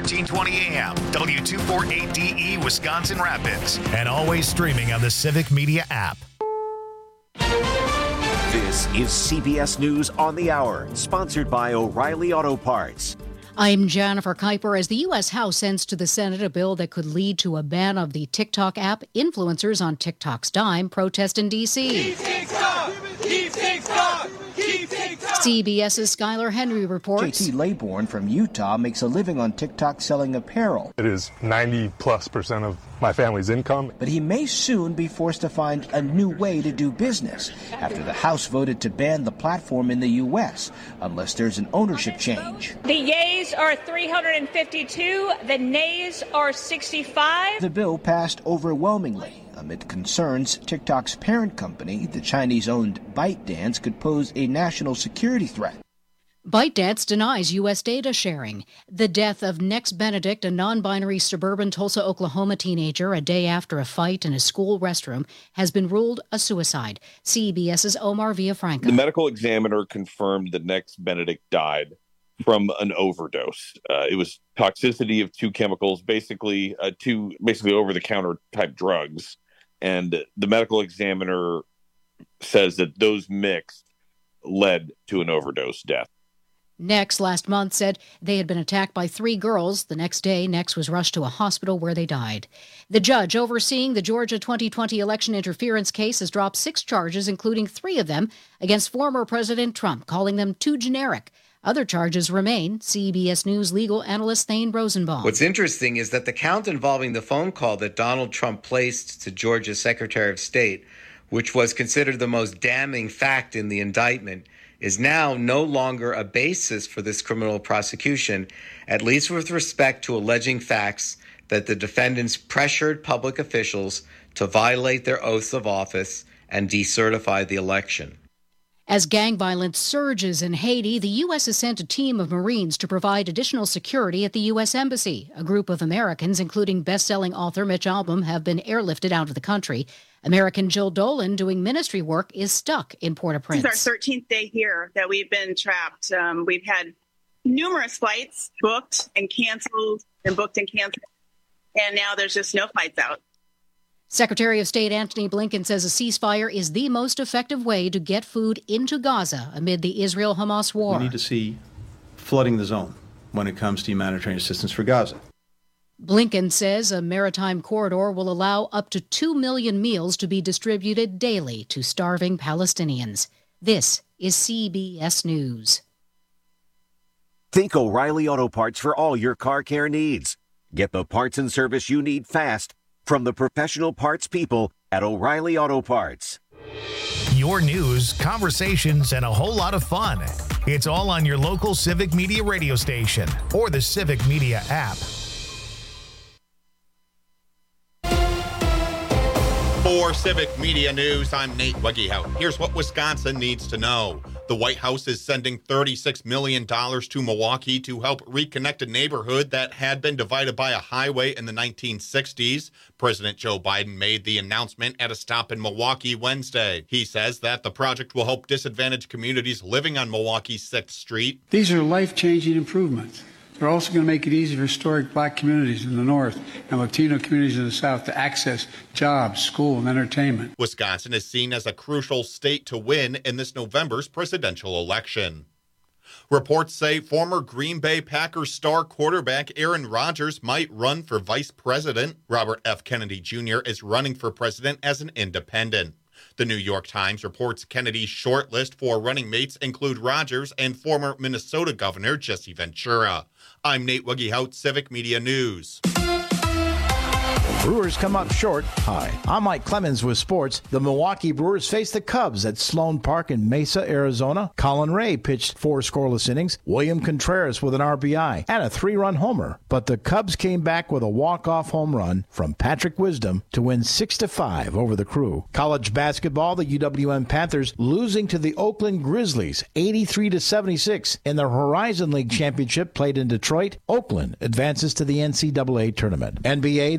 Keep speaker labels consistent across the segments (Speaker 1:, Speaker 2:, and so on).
Speaker 1: 1420 AM, W248DE, Wisconsin Rapids, and always streaming on the Civic Media app.
Speaker 2: This is CBS News on the Hour, sponsored by O'Reilly Auto Parts.
Speaker 3: I'm Jennifer Kuiper. As the U.S. House sends to the Senate a bill that could lead to a ban of the TikTok app, influencers on TikTok's dime protest in D.C.
Speaker 4: Keep TikTok! Keep TikTok! Keep TikTok!
Speaker 3: CBS's Skylar Henry reports.
Speaker 5: J.T. Laybourne from Utah makes a living on TikTok selling apparel.
Speaker 6: It is 90+% of my family's income.
Speaker 5: But he may soon be forced to find a new way to do business after the House voted to ban the platform in the U.S. unless there's an ownership change.
Speaker 7: The yeas are 352, the nays are 65.
Speaker 5: The bill passed overwhelmingly amid concerns TikTok's parent company, the Chinese-owned ByteDance, could pose a national security threat.
Speaker 3: ByteDance denies U.S. data sharing. The death of Nex Benedict, a non-binary suburban Tulsa, Oklahoma teenager, a day after a fight in a school restroom, has been ruled a suicide. CBS's Omar Villafranca.
Speaker 8: The medical examiner confirmed that Nex Benedict died from an overdose. It was toxicity of two chemicals, basically over-the-counter type drugs. And the medical examiner says that those mixed led to an overdose death.
Speaker 3: Nex last month said they had been attacked by 3 girls. The next day, Nex was rushed to a hospital where they died. The judge overseeing the Georgia 2020 election interference case has dropped 6 charges, including 3 of them against former President Trump, calling them too generic. Other charges remain. CBS News legal analyst Thane Rosenbaum.
Speaker 9: What's interesting is that the count involving the phone call that Donald Trump placed to Georgia's Secretary of State, which was considered the most damning fact in the indictment, is now no longer a basis for this criminal prosecution, at least with respect to alleging facts that the defendants pressured public officials to violate their oaths of office and decertify the election.
Speaker 3: As gang violence surges in Haiti, the U.S. has sent a team of Marines to provide additional security at the U.S. Embassy. A group of Americans, including best-selling author Mitch Albom, have been airlifted out of the country. American Jill Dolan, doing ministry work, is stuck in Port-au-Prince.
Speaker 10: This is our 13th day here that we've been trapped. We've had numerous flights booked and canceled and booked and canceled, and now there's just no flights out.
Speaker 3: Secretary of State Antony Blinken says a ceasefire is the most effective way to get food into Gaza amid the Israel-Hamas war.
Speaker 11: We need to see flooding the zone when it comes to humanitarian assistance for Gaza.
Speaker 3: Blinken says a maritime corridor will allow up to 2 million meals to be distributed daily to starving Palestinians. This is CBS News.
Speaker 2: Think O'Reilly Auto Parts for all your car care needs. Get the parts and service you need fast from the professional parts people at O'Reilly Auto Parts.
Speaker 1: Your news, conversations, and a whole lot of fun. It's all on your local Civic Media radio station or the Civic Media app.
Speaker 12: For Civic Media News, I'm Nate Weggehout. Here's what Wisconsin needs to know. The White House is sending $36 million to Milwaukee to help reconnect a neighborhood that had been divided by a highway in the 1960s. President Joe Biden made the announcement at a stop in Milwaukee Wednesday. He says that the project will help disadvantaged communities living on Milwaukee's 6th Street.
Speaker 13: These are life-changing improvements. They're also going to make it easy for historic black communities in the north and Latino communities in the south to access jobs, school, and entertainment.
Speaker 12: Wisconsin is seen as a crucial state to win in this November's presidential election. Reports say former Green Bay Packers star quarterback Aaron Rodgers might run for vice president. Robert F. Kennedy Jr. is running for president as an independent. The New York Times reports Kennedy's short list for running mates include Rodgers and former Minnesota Governor Jesse Ventura. I'm Nate Weggehout, Civic Media News.
Speaker 14: Brewers come up short. Hi, I'm Mike Clemens with sports. The Milwaukee Brewers face the Cubs at Sloan Park in Mesa, Arizona. Colin Ray pitched 4 scoreless innings. William Contreras with an RBI and a 3-run homer. But the Cubs came back with a walk-off home run from Patrick Wisdom to win 6-5 over the Crew. College basketball, the UWM Panthers losing to the Oakland Grizzlies 83-76 in the Horizon League Championship played in Detroit. Oakland advances to the NCAA tournament. NBA, the Bucks will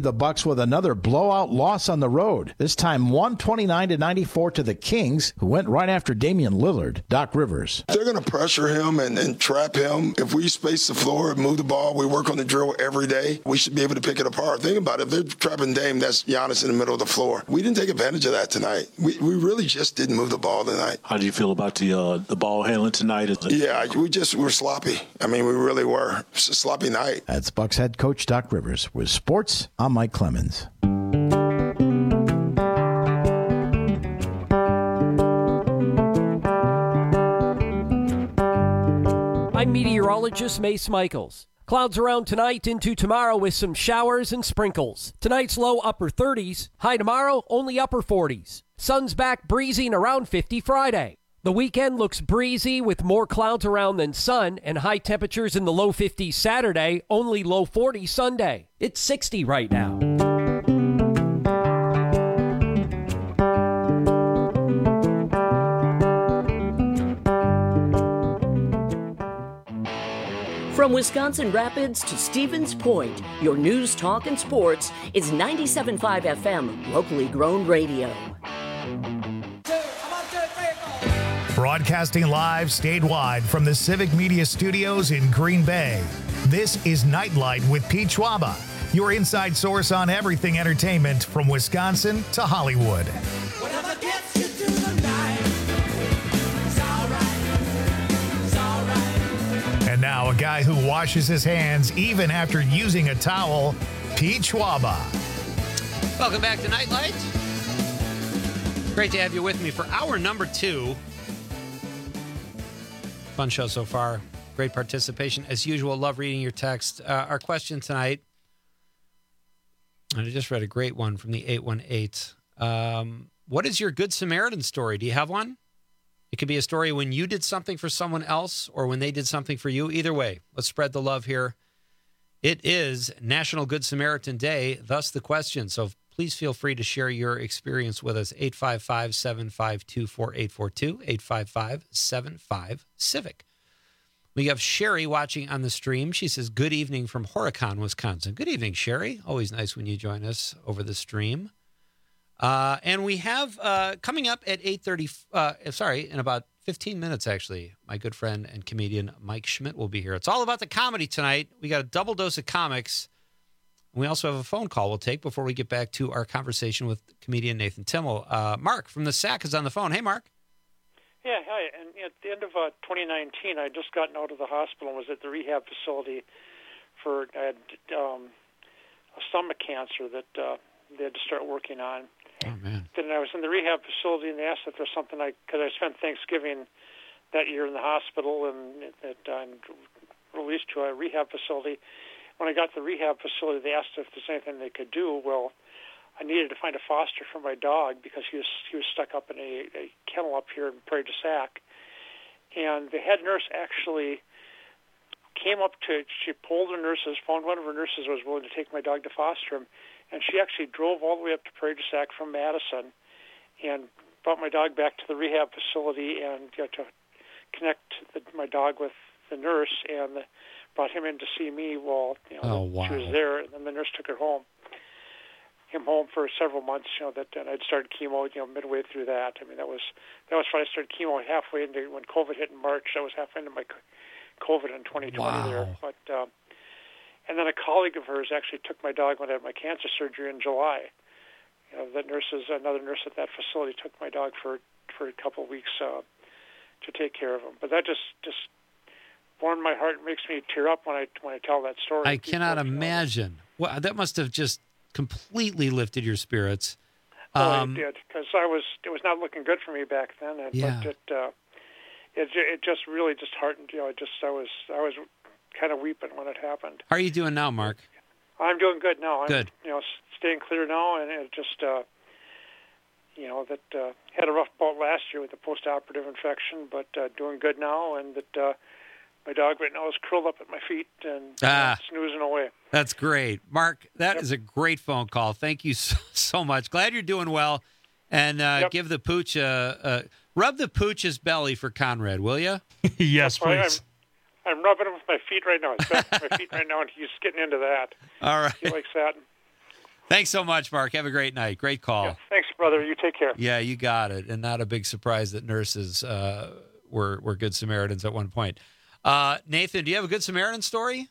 Speaker 14: with another blowout loss on the road, this time 129-94 to the Kings, who went right after Damian Lillard. Doc Rivers.
Speaker 15: They're going to pressure him and trap him. If we space the floor and move the ball, we work on the drill every day, we should be able to pick it apart. Think about it. If they're trapping Dame, that's Giannis in the middle of the floor. We didn't take advantage of that tonight. We really just didn't move the ball tonight.
Speaker 16: How do you feel about the ball handling tonight?
Speaker 15: Yeah, we're sloppy. I mean, we really were. It's a sloppy night.
Speaker 14: That's Bucks head coach Doc Rivers. With sports, I'm Mike Clemens.
Speaker 17: I'm meteorologist Mace Michaels. Clouds around tonight into tomorrow with some showers and sprinkles. Tonight's low upper 30s. High tomorrow, only upper 40s. Sun's back breezy and around 50 Friday. The weekend looks breezy with more clouds around than sun and high temperatures in the low 50s Saturday, only low 40s Sunday. It's 60 right now.
Speaker 18: From Wisconsin Rapids to Stevens Point, your news, talk, and sports is 97.5 FM, locally grown radio.
Speaker 1: Broadcasting live statewide from the Civic Media Studios in Green Bay. This is Nightlight with Pete Schwaba, your inside source on everything entertainment from Wisconsin to Hollywood.
Speaker 4: Whatever gets you through the night, it's all right.
Speaker 1: And now a guy who washes his hands even after using a towel, Pete Schwaba.
Speaker 19: Welcome back to Nightlight. Great to have you with me for hour number 2. Fun show so far. Great participation. As usual, love reading your text. Our question tonight, and I just read a great one from the 818. What is your Good Samaritan story? Do you have one? It could be a story when you did something for someone else or when they did something for you. Either way, let's spread the love here. It is National Good Samaritan Day, thus the question. So please feel free to share your experience with us. 855-752-4842, 855-75-CIVIC. We have Sherry watching on the stream. She says, good evening from Horicon, Wisconsin. Good evening, Sherry. Always nice when you join us over the stream. And we have coming up at 8:30, in about 15 minutes, actually, my good friend and comedian Mike Schmidt will be here. It's all about the comedy tonight. We got a double dose of comics. We also have a phone call we'll take before we get back to our conversation with comedian Nathan Timmel. Mark from the SAC is on the phone. Hey, Mark.
Speaker 20: Yeah, hi. And at the end of 2019, I had just gotten out of the hospital and was at the rehab facility I had a stomach cancer that they had to start working on.
Speaker 19: Oh, man.
Speaker 20: Then I was in the rehab facility and they asked if there's something because I spent Thanksgiving that year in the hospital and I'm released to a rehab facility. When I got to the rehab facility, they asked if there's anything they could do. Well, I needed to find a foster for my dog because he was stuck up in a kennel up here in Prairie du Sac. And the head nurse actually she polled her nurses, found one of her nurses was willing to take my dog to foster him, and she actually drove all the way up to Prairie du Sac from Madison and brought my dog back to the rehab facility and got to connect my dog with the nurse and brought him in to see me while she was there, and then the nurse took him home for several months. And I'd started chemo, midway through that. I mean, that was fun. I started chemo halfway into when COVID hit in March. That was halfway into my COVID in 2020 there. But and then a colleague of hers actually took my dog when I had my cancer surgery in July. Another nurse at that facility took my dog for a couple of weeks to take care of him. But that just warmed my heart. It makes me tear up when I tell that story.
Speaker 19: I cannot imagine. Well, that must have just completely lifted your spirits.
Speaker 20: It did, because it was not looking good for me back then. But it just really just heartened. I was kind of weeping when it happened.
Speaker 19: How are you doing now, Mark?
Speaker 20: I'm doing good now.
Speaker 19: Good.
Speaker 20: I'm staying clear now, and it just had a rough bout last year with the post-operative infection, but doing good now, and that my dog right now is curled up at my feet and snoozing away.
Speaker 19: That's great. Mark, that is a great phone call. Thank you so much. Glad you're doing well. And give the pooch rub the pooch's belly for Conrad, will you?
Speaker 21: Yes, please.
Speaker 20: I'm rubbing him with my feet right now. It's back to my feet right now, and he's getting into that.
Speaker 19: All right.
Speaker 20: He likes that.
Speaker 19: Thanks so much, Mark. Have a great night. Great call.
Speaker 20: Yeah, thanks, brother. You take care.
Speaker 19: Yeah, you got it. And not a big surprise that nurses were Good Samaritans at one point. Nathan, do you have a Good Samaritan story?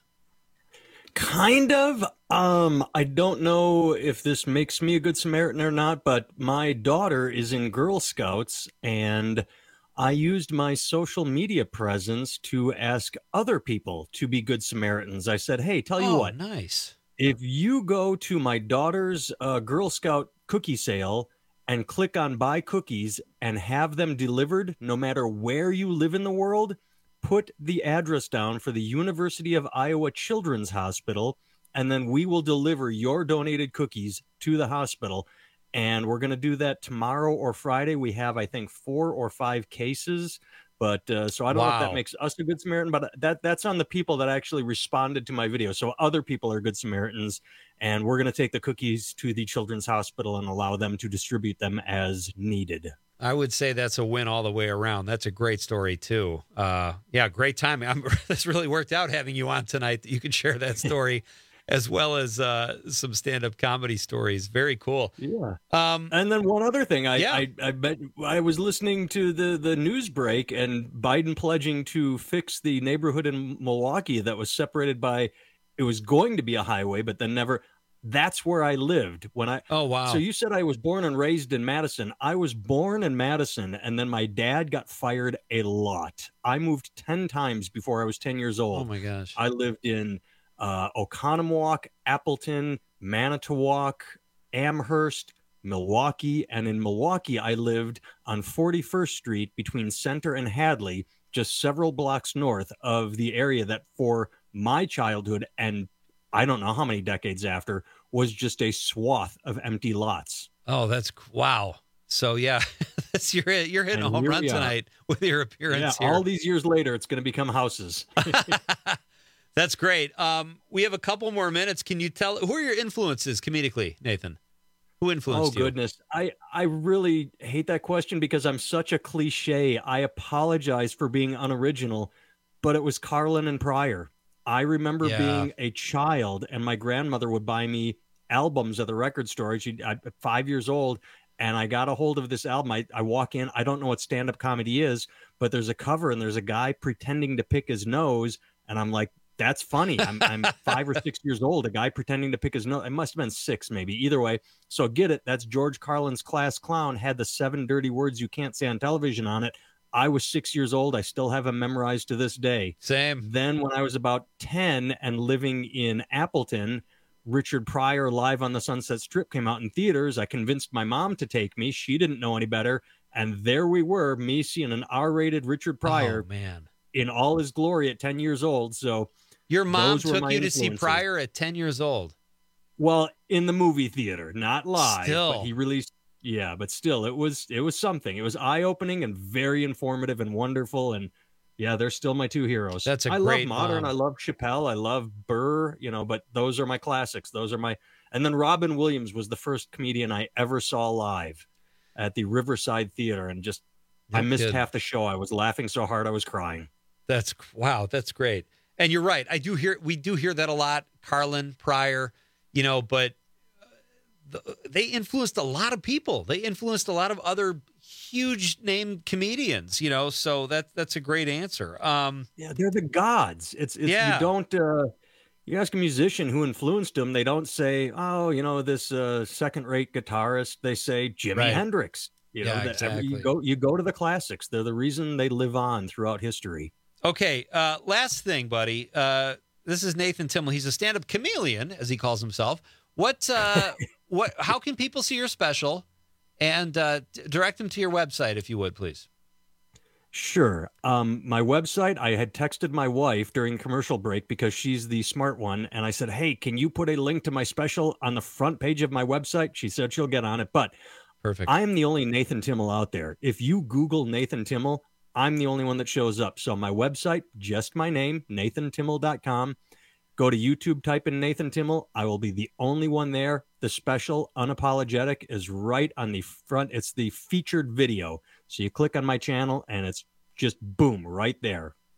Speaker 21: Kind of. I don't know if this makes me a Good Samaritan or not, but my daughter is in Girl Scouts, and I used my social media presence to ask other people to be Good Samaritans. I said, hey, tell you what.
Speaker 19: Nice.
Speaker 21: If you go to my daughter's Girl Scout cookie sale and click on buy cookies and have them delivered, no matter where you live in the world, put the address down for the University of Iowa Children's Hospital, and then we will deliver your donated cookies to the hospital. And we're going to do that tomorrow or Friday. We have, I think, 4 or 5 cases. But so I don't know if that makes us a Good Samaritan, but that's on the people that actually responded to my video. So other people are Good Samaritans, and we're going to take the cookies to the Children's Hospital and allow them to distribute them as needed.
Speaker 19: I would say that's a win all the way around. That's a great story, too. Yeah, great timing. This really worked out having you on tonight. You can share that story as well as some stand-up comedy stories. Very cool.
Speaker 21: Yeah. And then one other thing. I bet I was listening to the news break, and Biden pledging to fix the neighborhood in Milwaukee that was separated by, it was going to be a highway, but then never. That's where I lived when I.
Speaker 19: Oh, wow.
Speaker 21: So you said I was born and raised in Madison. I was born in Madison, and then my dad got fired a lot. I moved 10 times before I was 10 years old.
Speaker 19: Oh, my gosh.
Speaker 21: I lived in Oconomowoc, Appleton, Manitowoc, Amherst, Milwaukee. And in Milwaukee, I lived on 41st Street between Center and Hadley, just several blocks north of the area that for my childhood and I don't know how many decades after was just a swath of empty lots.
Speaker 19: Oh, that's wow. So yeah, you're hitting a home run tonight with your appearance here.
Speaker 21: All these years later, it's going to become houses.
Speaker 19: That's great. We have a couple more minutes. Can you tell who are your influences comedically, Nathan? Who influenced you?
Speaker 21: Oh goodness, I really hate that question because I'm such a cliche. I apologize for being unoriginal, but it was Carlin and Pryor. I remember being a child, and my grandmother would buy me albums at the record store. I'm 5 years old, and I got a hold of this album. I walk in. I don't know what stand-up comedy is, but there's a cover, and there's a guy pretending to pick his nose, and I'm like, that's funny. I'm 5 or 6 years old, a guy pretending to pick his nose. It must have been 6, maybe. Either way. So get it. That's George Carlin's Class Clown, had the 7 dirty words you can't say on television on it. I was 6 years old. I still have them memorized to this day.
Speaker 19: Same.
Speaker 21: Then when I was about 10 and living in Appleton, Richard Pryor Live on the Sunset Strip came out in theaters. I convinced my mom to take me. She didn't know any better. And there we were, me seeing an R-rated Richard Pryor in all his glory at 10 years old. So
Speaker 19: your mom took you to see Pryor at 10 years old?
Speaker 21: Well, in the movie theater, not live.
Speaker 19: Still.
Speaker 21: But he released. Yeah, but still, it was something. It was eye-opening and very informative and wonderful. And yeah, they're still my 2 heroes.
Speaker 19: That's a
Speaker 21: I
Speaker 19: great
Speaker 21: love modern.
Speaker 19: mom.
Speaker 21: I love Chappelle. I love Burr. But those are my classics. Those are my. And then Robin Williams was the first comedian I ever saw live at the Riverside Theater, and just I missed half the show. I was laughing so hard I was crying.
Speaker 19: That's great. And you're right. We do hear that a lot. Carlin, Pryor, but. They influenced a lot of people. They influenced a lot of other huge name comedians, so that's a great answer.
Speaker 21: Yeah, they're the gods. You don't, you ask a musician who influenced them, they don't say, oh, this second-rate guitarist. They say Jimi Hendrix.
Speaker 19: Exactly.
Speaker 21: You go to the classics. They're the reason they live on throughout history.
Speaker 19: Okay, last thing, buddy. This is Nathan Timmel. He's a stand-up chameleon, as he calls himself. How can people see your special, and direct them to your website, if you would, please?
Speaker 21: Sure. My website, I had texted my wife during commercial break because she's the smart one. And I said, hey, can you put a link to my special on the front page of my website? She said she'll get on it. But
Speaker 19: perfect.
Speaker 21: I am the only Nathan Timmel out there. If you Google Nathan Timmel, I'm the only one that shows up. So my website, just my name, nathantimmel.com. Go to YouTube, type in Nathan Timmel. I will be the only one there. The special, Unapologetic, is right on the front. It's the featured video. So you click on my channel, and it's just boom, right there.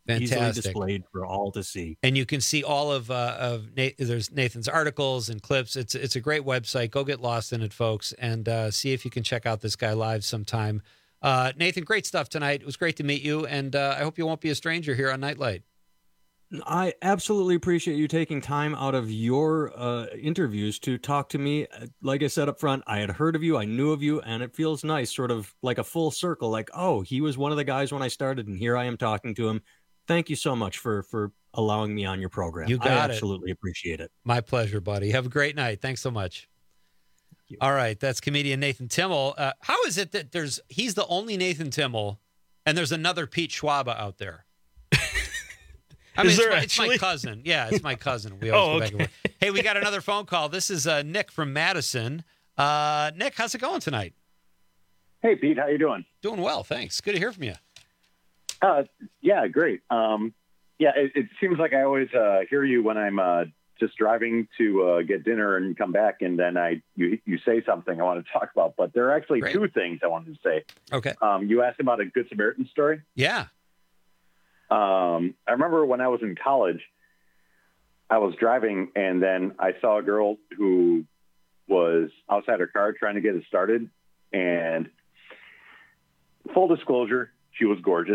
Speaker 21: easily displayed for all to see.
Speaker 19: And you can see all of there's Nathan's articles and clips. It's a great website. Go get lost in it, folks, and see if you can check out this guy live sometime. Nathan, great stuff tonight. It was great to meet you, and I hope you won't be a stranger here on Nightlight.
Speaker 21: I absolutely appreciate you taking time out of your interviews to talk to me. Like I said up front, I had heard of you, I knew of you, and it feels nice, sort of like a full circle, like, oh, he was one of the guys when I started, and here I am talking to him. Thank you so much for allowing me on your program.
Speaker 19: You got it.
Speaker 21: I absolutely appreciate it.
Speaker 19: My pleasure, buddy. Have a great night. Thanks so much. All right, that's comedian Nathan Timmel. How is it that he's the only Nathan Timmel, and there's another Pete Schwaba out there? I mean, it's my cousin. Yeah, it's my cousin. We always go back and forth. Hey, we got another phone call. This is Nick from Madison. Nick, how's it going tonight?
Speaker 6: Hey, Pete. How you doing?
Speaker 19: Doing well, thanks. Good to hear from you.
Speaker 6: Yeah, great. It seems like I always hear you when I'm just driving to get dinner and come back, and then you say something I want to talk about. But there are actually two things I wanted to say.
Speaker 19: Okay.
Speaker 6: You asked about a Good Samaritan story.
Speaker 19: Yeah.
Speaker 6: I remember when I was in college, I was driving, and then I saw a girl who was outside her car trying to get it started. And full disclosure, she was gorgeous.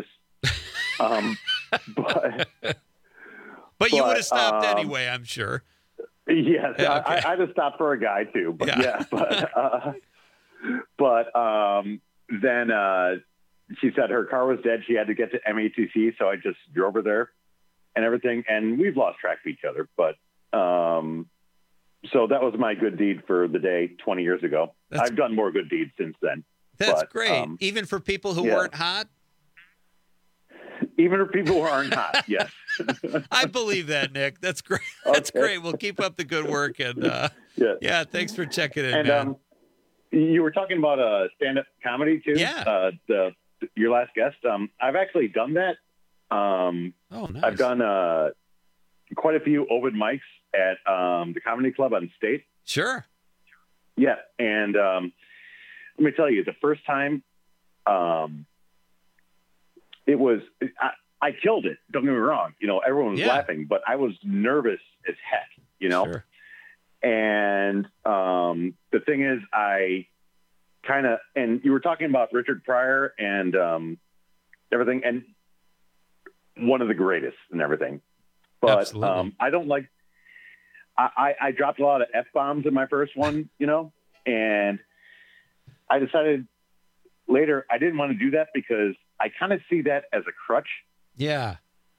Speaker 6: But
Speaker 19: you would have stopped anyway, I'm sure.
Speaker 6: Yes,
Speaker 19: Yeah, okay.
Speaker 6: I'd have stopped for a guy too. But then she said her car was dead. She had to get to MATC, so I just drove her there and everything. And we've lost track of each other. But so that was my good deed for the day 20 years ago. I've done more good deeds since then.
Speaker 19: That's great. Even for people who weren't hot?
Speaker 6: Even for people who aren't hot, yes.
Speaker 19: I believe that, Nick. That's great. That's great. We'll keep up the good work. And yeah, thanks for checking in, man.
Speaker 6: You were talking about stand-up comedy, too?
Speaker 19: Yeah.
Speaker 6: Your last guest. I've actually done that.
Speaker 19: Nice.
Speaker 6: I've done quite a few open mics at the Comedy Club on State.
Speaker 19: Sure.
Speaker 6: Yeah, and let me tell you, the first time, it was I killed it. Don't get me wrong. Everyone was laughing, but I was nervous as heck.
Speaker 19: Sure.
Speaker 6: And the thing is, I kind of, and you were talking about Richard Pryor and everything, and one of the greatest and everything. But I don't like. I dropped a lot of F-bombs in my first one, and I decided later I didn't want to do that because I kind of see that as a crutch.
Speaker 19: Yeah.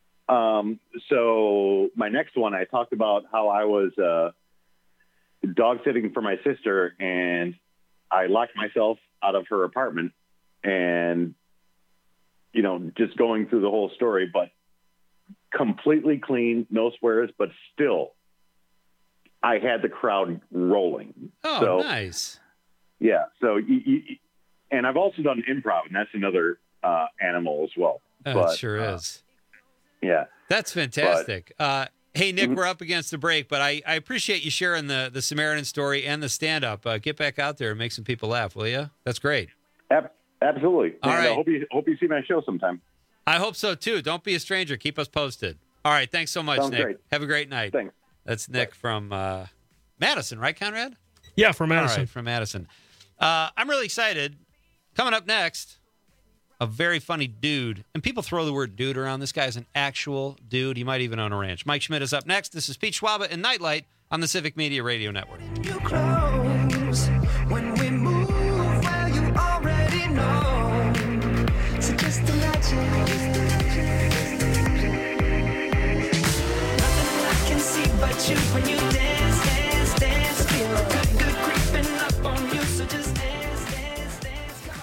Speaker 6: So my next one, I talked about how I was dog sitting for my sister, and I locked myself out of her apartment, and just going through the whole story, but completely clean, no swears, but still, I had the crowd rolling.
Speaker 19: Oh,
Speaker 6: so,
Speaker 19: nice.
Speaker 6: Yeah. So, and I've also done improv, and that's another animal as well.
Speaker 19: It sure is.
Speaker 6: Yeah.
Speaker 19: That's fantastic. Hey, Nick, we're up against the break, but I appreciate you sharing the Samaritan story and the stand-up. Get back out there and make some people laugh, will you? That's great.
Speaker 6: Absolutely.
Speaker 19: All right.
Speaker 6: I hope you see my show sometime.
Speaker 19: I hope so, too. Don't be a stranger. Keep us posted. All right. Thanks so much,
Speaker 6: Sounds
Speaker 19: Nick.
Speaker 6: great.
Speaker 19: Have a great night.
Speaker 6: Thanks.
Speaker 19: That's Nick from Madison, right, Conrad?
Speaker 22: Yeah, from Madison.
Speaker 19: All right, from Madison. I'm really excited. Coming up next, a very funny dude. And people throw the word dude around. This guy's an actual dude. He might even own a ranch. Mike Schmidt is up next. This is Pete Schwaba and Nightlight on the Civic Media Radio Network.
Speaker 4: You close when we move, well, you already know. So just imagine. Nothing I can see but you when you dance, dance, dance. Feel good, good creeping up on you. So just dance, dance, dance. Come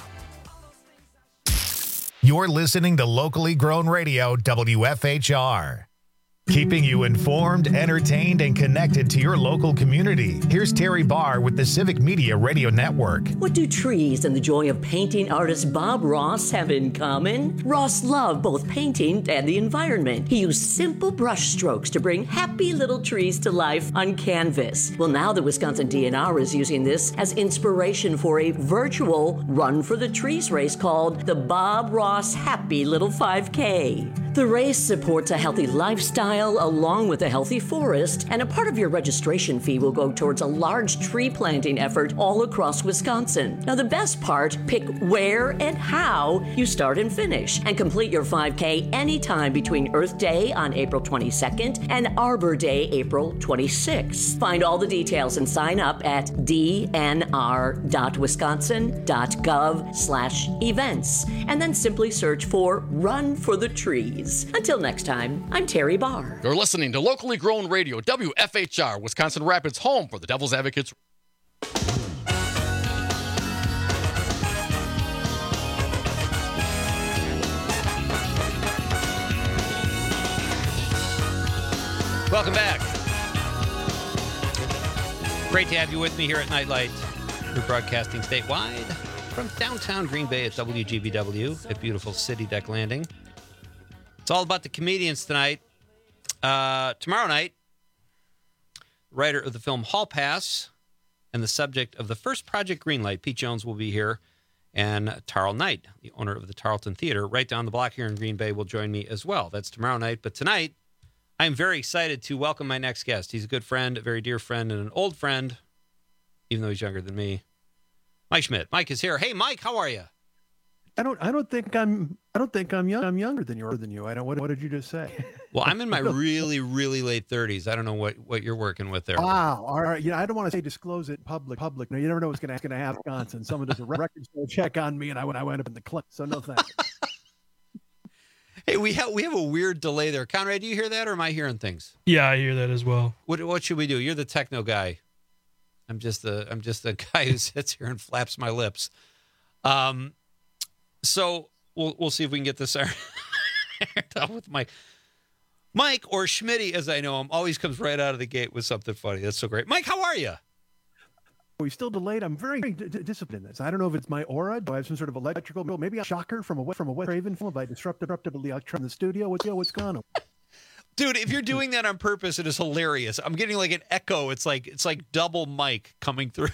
Speaker 4: on.
Speaker 1: You're listening to locally grown radio, WFHR. Keeping you informed, entertained, and connected to your local community. Here's Terry Barr with the Civic Media Radio Network.
Speaker 18: What do trees and the joy of painting artist Bob Ross have in common? Ross loved both painting and the environment. He used simple brush strokes to bring happy little trees to life on canvas. Well, now the Wisconsin DNR is using this as inspiration for a virtual Run for the Trees race called the Bob Ross Happy Little 5K. The race supports a healthy lifestyle along with a healthy forest, and a part of your registration fee will go towards a large tree planting effort all across Wisconsin. Now, the best part, pick where and how you start and finish, and complete your 5K anytime between Earth Day on April 22nd and Arbor Day, April 26th. Find all the details and sign up at dnr.wisconsin.gov/events, and then simply search for Run for the Trees. Until next time, I'm Terry Barr.
Speaker 7: You're listening to locally grown radio, WFHR, Wisconsin Rapids, home for the Devil's Advocates.
Speaker 19: Welcome back. Great to have you with me here at Nightlight. We're broadcasting statewide from downtown Green Bay at WGBW at beautiful City Deck Landing. It's all about the comedians tonight. Tomorrow night, writer of the film Hall Pass and the subject of the first Project Greenlight, Pete Jones, will be here. And Tarl Knight, the owner of the Tarleton Theater, right down the block here in Green Bay, will join me as well. That's tomorrow night. But tonight, I'm very excited to welcome my next guest. He's a good friend, a very dear friend, and an old friend, even though he's younger than me. Mike Schmidt. Mike is here. Hey, Mike, how are you?
Speaker 11: I don't think I'm young. I'm younger than you. What did you just say?
Speaker 19: Well, I'm in my really, really late 30s. I don't know what you're working with there.
Speaker 11: Wow. All right. I don't want to say disclose it public. No, you never know what's going to happen. Wisconsin. Someone does a record store check on me, and I went up in the clip. So no thanks.
Speaker 19: Hey, we have a weird delay there. Conrad, do you hear that, or am I hearing things?
Speaker 22: Yeah, I hear that as well.
Speaker 19: What should we do? You're the techno guy. I'm just a guy who sits here and flaps my lips. So we'll see if we can get this aired out with Mike. Mike, or Schmitty, as I know him, always comes right out of the gate with something funny. That's so great. Mike, how are you?
Speaker 11: We still delayed. I'm very disciplined in this. I don't know if it's my aura. Do I have some sort of electrical? Maybe a shocker from a Wes Craven film. Have I disrupted the electron in the studio? What's going on?
Speaker 19: Dude, if you're doing that on purpose, it is hilarious. I'm getting like an echo. It's like double mic coming through.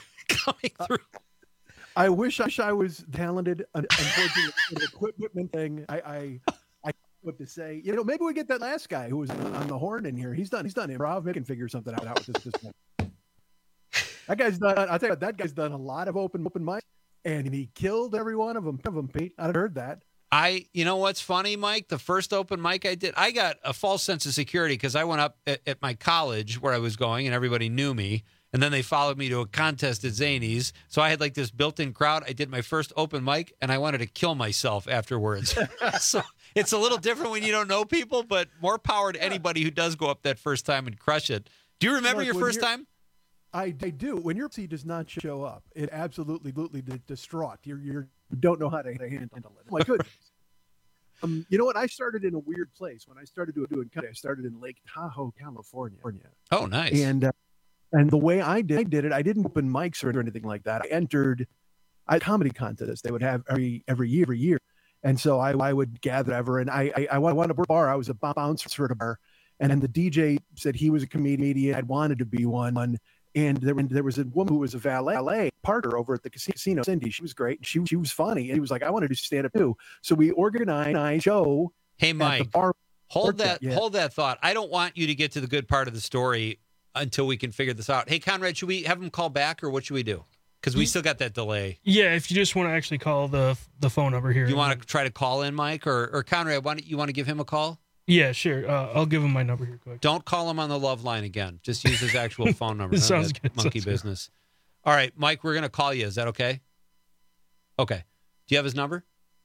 Speaker 11: I wish I was talented. Unfortunately, the equipment thing. I what to say. Maybe we get that last guy who was on the horn in here. He's done improv. We can figure something out with this one. That guy's done. I'll tell you what, that guy's done a lot of open mics, and he killed every one of them. Pete, I've heard that.
Speaker 19: You know what's funny, Mike? The first open mic I did, I got a false sense of security because I went up at my college where I was going, and everybody knew me. And then they followed me to a contest at Zanies. So I had like this built-in crowd. I did my first open mic, and I wanted to kill myself afterwards. So it's a little different when you don't know people, but more power to anybody who does go up that first time and crush it. Do you remember your first time?
Speaker 11: I do. When your seat does not show up, it absolutely distraught. You don't know how to handle it. My goodness. You know what? I started in a weird place. When I started doing comedy, I started in Lake Tahoe, California.
Speaker 19: Oh, nice.
Speaker 11: And the way I did it, I didn't open mics or anything like that. I entered a comedy contest they would have every year. And so I would gather ever. And I wanted to bar. I was a bouncer at a bar. And then the DJ said he was a comedian. I wanted to be one. And there was a woman who was a valet, Parker, over at the casino, Cindy. She was great. She was funny. And he was like, I want to do stand-up too. So we organized a show.
Speaker 19: Hey, Mike,
Speaker 11: at the bar.
Speaker 19: hold that thought. I don't want you to get to the good part of the story until we can figure this out. Hey, Conrad, should we have him call back, or what should we do? Because we still got that delay.
Speaker 22: Yeah, if you just want to actually call the phone number here.
Speaker 19: You want to try to call in, Mike? Or Conrad, you want to give him a call?
Speaker 22: Yeah, sure. I'll give him my number here quick.
Speaker 19: Don't call him on the love line again. Just use his actual phone number.
Speaker 22: Sounds good.
Speaker 19: Monkey business. All right, Mike, we're going to call you. Is that okay? Okay. Do you have his number?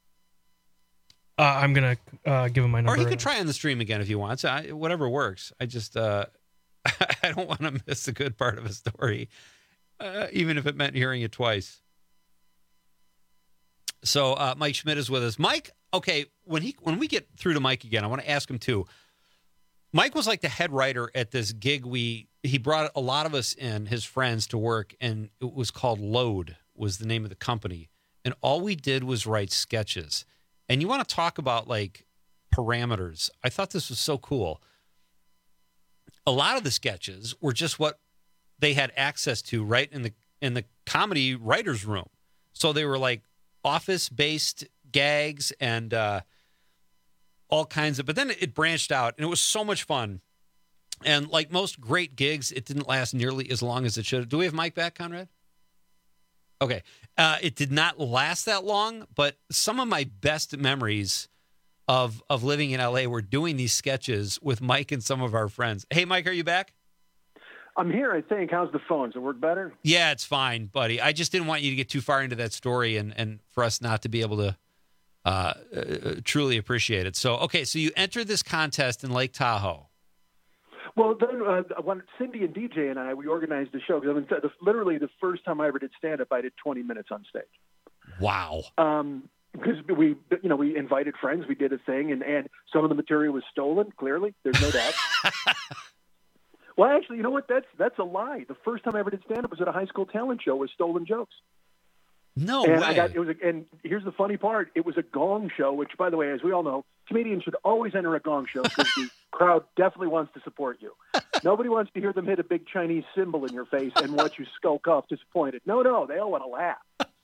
Speaker 22: I'm going to give him my number.
Speaker 19: Or he could try on the stream again if you want. So whatever works. I just I don't want to miss a good part of a story, even if it meant hearing it twice. So Mike Schmidt is with us. Mike, okay, when we get through to Mike again, I want to ask him too. Mike was like the head writer at this gig. He brought a lot of us in, his friends, to work, and it was called Load, was the name of the company. And all we did was write sketches. And you want to talk about like parameters. I thought this was so cool. A lot of the sketches were just what they had access to right in the comedy writer's room. So they were like office-based gags, and all kinds of, but then it branched out, and it was so much fun. And like most great gigs, it didn't last nearly as long as it should have. Do we have Mike back, Conrad? Okay. It did not last that long, but some of my best memories of living in LA were doing these sketches with Mike and some of our friends. Hey, Mike, are you back?
Speaker 5: I'm here, I think. How's the phone? Does it work better?
Speaker 19: Yeah, it's fine, buddy. I just didn't want you to get too far into that story and for us not to be able to truly appreciate it. So, okay, so you entered this contest in Lake Tahoe.
Speaker 5: Well, then when Cindy and DJ and I, we organized the show. Because literally the first time I ever did stand-up, I did 20 minutes on stage.
Speaker 19: Wow.
Speaker 5: Because we invited friends, we did a thing, and some of the material was stolen, clearly. There's no doubt. Well, actually, you know what? That's a lie. The first time I ever did stand-up was at a high school talent show with stolen jokes.
Speaker 19: No
Speaker 5: and
Speaker 19: way.
Speaker 5: And here's the funny part. It was a gong show, which, by the way, as we all know, comedians should always enter a gong show because the crowd definitely wants to support you. Nobody wants to hear them hit a big Chinese symbol in your face and watch you skulk off disappointed. No, they all want to laugh.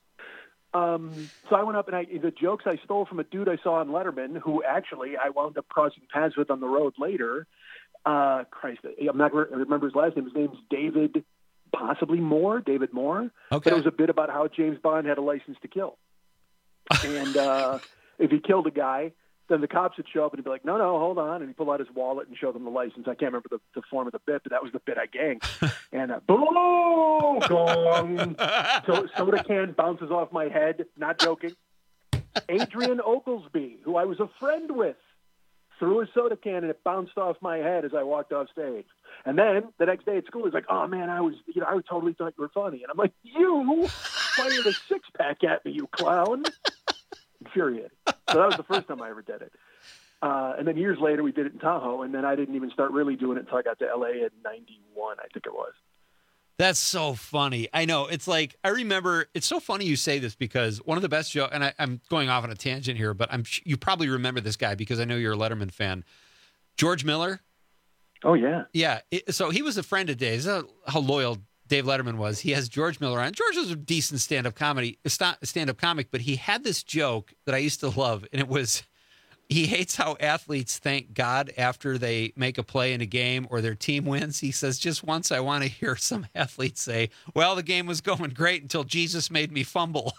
Speaker 5: So I went up and the jokes I stole from a dude I saw on Letterman, who actually I wound up crossing paths with on the road later. Christ, I'm not going to remember his last name. His name's David Moore. Okay. But it was a bit about how James Bond had a license to kill. And if he killed a guy, then the cops would show up and he'd be like, no, hold on. And he'd pull out his wallet and show them the license. I can't remember the form of the bit, but that was the bit I ganged. And boom, gong. So soda can bounces off my head. Not joking. Adrian Oglesby, who I was a friend with, threw a soda can and it bounced off my head as I walked off stage. And then the next day at school, he's like, "Oh man, I totally thought you were funny." And I'm like, "You fired a 6-pack at me, you clown!" Infuriated. So that was the first time I ever did it. And then years later, we did it in Tahoe, and then I didn't even start really doing it until I got to LA in '91, I think it was.
Speaker 19: That's so funny. I know. It's like, I remember, it's so funny you say this because one of the best jokes, and I'm going off on a tangent here, but you probably remember this guy because I know you're a Letterman fan. George Miller.
Speaker 5: Oh, yeah.
Speaker 19: Yeah. So he was a friend of Dave's. How loyal Dave Letterman was. He has George Miller on. George was a decent stand-up comic, but he had this joke that I used to love, and it was, he hates how athletes thank God after they make a play in a game or their team wins. He says, just once I want to hear some athletes say, well, the game was going great until Jesus made me fumble.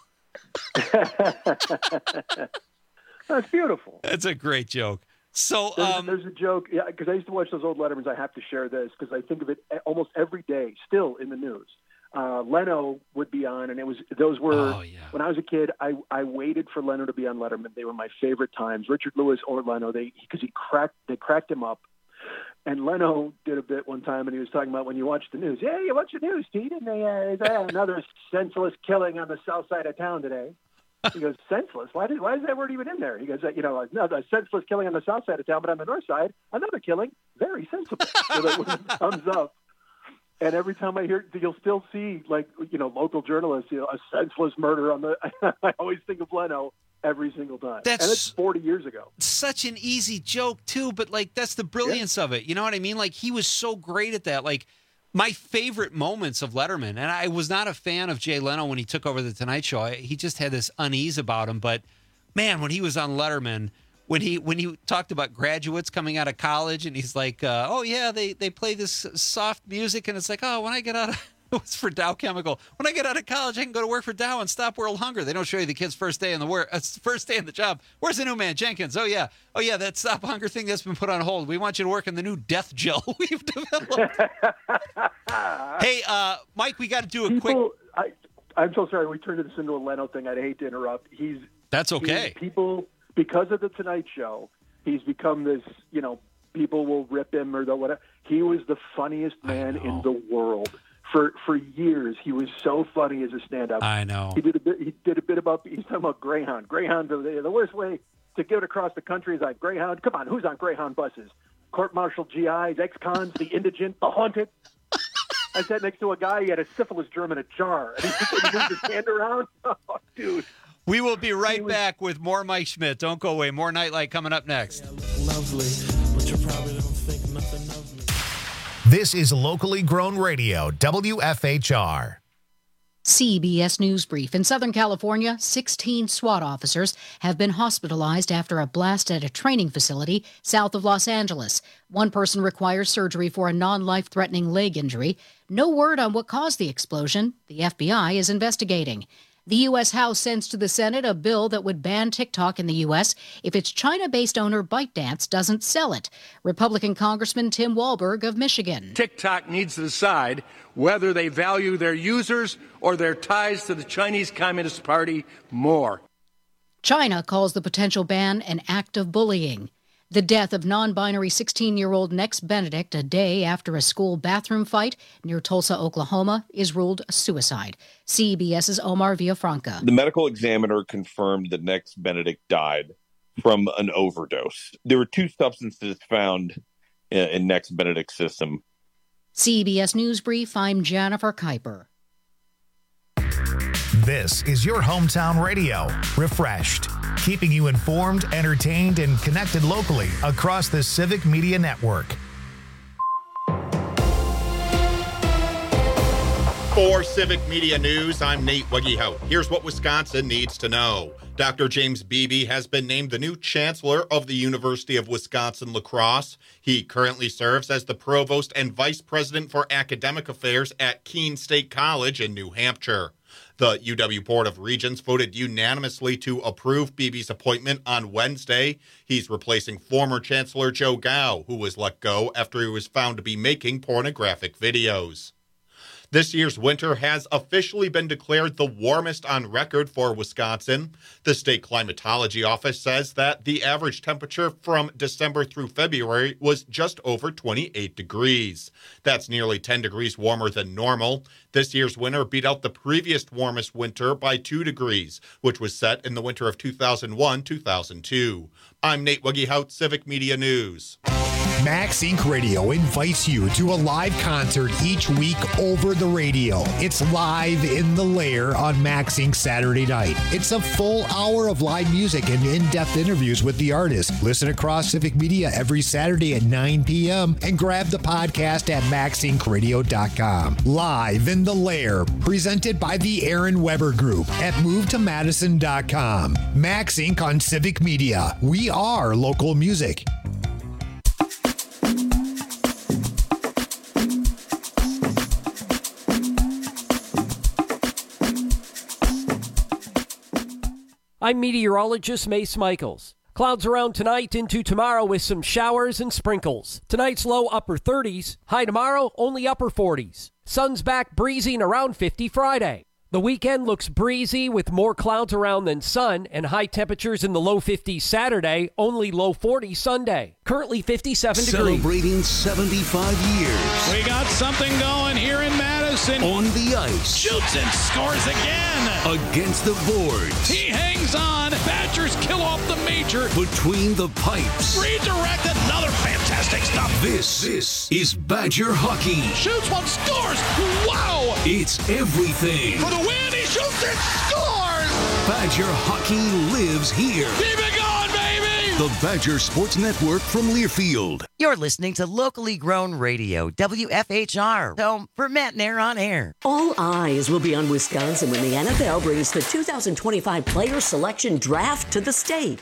Speaker 5: That's beautiful.
Speaker 19: That's a great joke. So
Speaker 5: there's a joke, yeah, because I used to watch those old Lettermans. I have to share this because I think of it almost every day, still in the news. Leno would be on, and when I was a kid, I waited for Leno to be on Letterman. They were my favorite times. Richard Lewis or Leno, because they cracked him up. And Leno did a bit one time, and he was talking about when you watch the news. Yeah, you watch the news, Pete, and another senseless killing on the south side of town today. He goes, senseless? Why is that word even in there? He goes, no, the senseless killing on the south side of town, but on the north side, another killing, very sensible. So that was a thumbs up. And every time I hear, you'll still see, local journalists, a senseless murder on the. I always think of Leno every single time. And it's 40 years ago.
Speaker 19: Such an easy joke too, but that's the brilliance of it. You know what I mean? He was so great at that. My favorite moments of Letterman, and I was not a fan of Jay Leno when he took over the Tonight Show. He just had this unease about him. But man, when he was on Letterman, when he talked about graduates coming out of college, and he's like, "Oh yeah, they play this soft music," and it's like, "Oh, when I get out of it was for Dow Chemical. When I get out of college, I can go to work for Dow and stop world hunger." They don't show you the kid's first day in the job. Where's the new man, Jenkins? Oh yeah, that stop hunger thing that's been put on hold. We want you to work in the new death gel we've developed. Hey, Mike, we got to do a quick.
Speaker 5: I'm so sorry. We turned this into a Leno thing. I'd hate to interrupt.
Speaker 19: That's okay.
Speaker 5: People, because of the Tonight Show, he's become this. People will rip him or whatever. He was the funniest man in the world. For years, he was so funny as a stand-up.
Speaker 19: I know.
Speaker 5: He did a bit about. He's talking about Greyhound. Greyhound, the worst way to get across the country is on Greyhound. Come on, who's on Greyhound buses? Court-martial GIs, ex-cons, the indigent, the haunted. I sat next to a guy. He had a syphilis germ in a jar, and he moved his hand around. Oh, dude.
Speaker 19: We will be right back with more Mike Schmidt. Don't go away. More Nightlight coming up next.
Speaker 8: Lovely, but you probably don't think nothing of me.
Speaker 1: This is locally grown radio, WFHR.
Speaker 3: CBS News Brief. In Southern California, 16 SWAT officers have been hospitalized after a blast at a training facility south of Los Angeles. One person requires surgery for a non-life-threatening leg injury. No word on what caused the explosion. The FBI is investigating. The U.S. House sends to the Senate a bill that would ban TikTok in the U.S. if its China-based owner ByteDance doesn't sell it. Republican Congressman Tim Walberg of Michigan.
Speaker 9: TikTok needs to decide whether they value their users or their ties to the Chinese Communist Party more.
Speaker 3: China calls the potential ban an act of bullying. The death of non-binary 16-year-old Nex Benedict a day after a school bathroom fight near Tulsa, Oklahoma, is ruled a suicide. CBS's Omar Villafranca.
Speaker 10: The medical examiner confirmed that Nex Benedict died from an overdose. There were 2 substances found in Nex Benedict's system.
Speaker 3: CBS News Brief, I'm Jennifer Kuiper.
Speaker 1: This is your hometown radio, Refreshed, keeping you informed, entertained, and connected locally across the Civic Media Network.
Speaker 12: For Civic Media News, I'm Nate Weggehout. Here's what Wisconsin needs to know. Dr. James Beebe has been named the new chancellor of the University of Wisconsin-La Crosse. He currently serves as the provost and vice president for academic affairs at Keene State College in New Hampshire. The UW Board of Regents voted unanimously to approve Beebe's appointment on Wednesday. He's replacing former Chancellor Joe Gao, who was let go after he was found to be making pornographic videos. This year's winter has officially been declared the warmest on record for Wisconsin. The state climatology office says that the average temperature from December through February was just over 28 degrees. That's nearly 10 degrees warmer than normal. This year's winter beat out the previous warmest winter by 2 degrees, which was set in the winter of 2001-2002. I'm Nate Weggehout, Civic Media News.
Speaker 23: Max Inc. Radio invites you to a live concert each week over the radio. It's Live in the Lair on Max Inc. Saturday night. It's a full hour of live music and in-depth interviews with the artist. Listen across Civic Media every Saturday at 9 p.m. and grab the podcast at maxincradio.com. Live in the Lair, presented by the Aaron Weber Group at movetomadison.com. Max Inc. on Civic Media. We are local music.
Speaker 17: I'm meteorologist Mace Michaels. Clouds around tonight into tomorrow with some showers and sprinkles. Tonight's low upper 30s, high tomorrow only upper 40s. Sun's back breezy and around 50 Friday. The weekend looks breezy with more clouds around than sun and high temperatures in the low 50s Saturday, only low 40s Sunday. Currently 57 degrees.
Speaker 24: Celebrating 75 years.
Speaker 25: We got something going here in Madison.
Speaker 24: On the ice.
Speaker 25: Shoots and scores again.
Speaker 24: Against the boards.
Speaker 25: He hangs on. Badgers kill off the major.
Speaker 24: Between the pipes.
Speaker 25: Redirect, another fantastic stop.
Speaker 24: This is Badger hockey.
Speaker 25: Shoots one, scores. Wow.
Speaker 24: It's everything.
Speaker 25: For the win, he shoots and scores.
Speaker 24: Badger hockey lives here.
Speaker 25: Keep it going, baby.
Speaker 24: The Badger Sports Network from Learfield.
Speaker 26: You're listening to locally grown radio, WFHR, home for Matt Nair on air.
Speaker 18: All eyes will be on Wisconsin when the NFL brings the 2025 player selection draft to the state.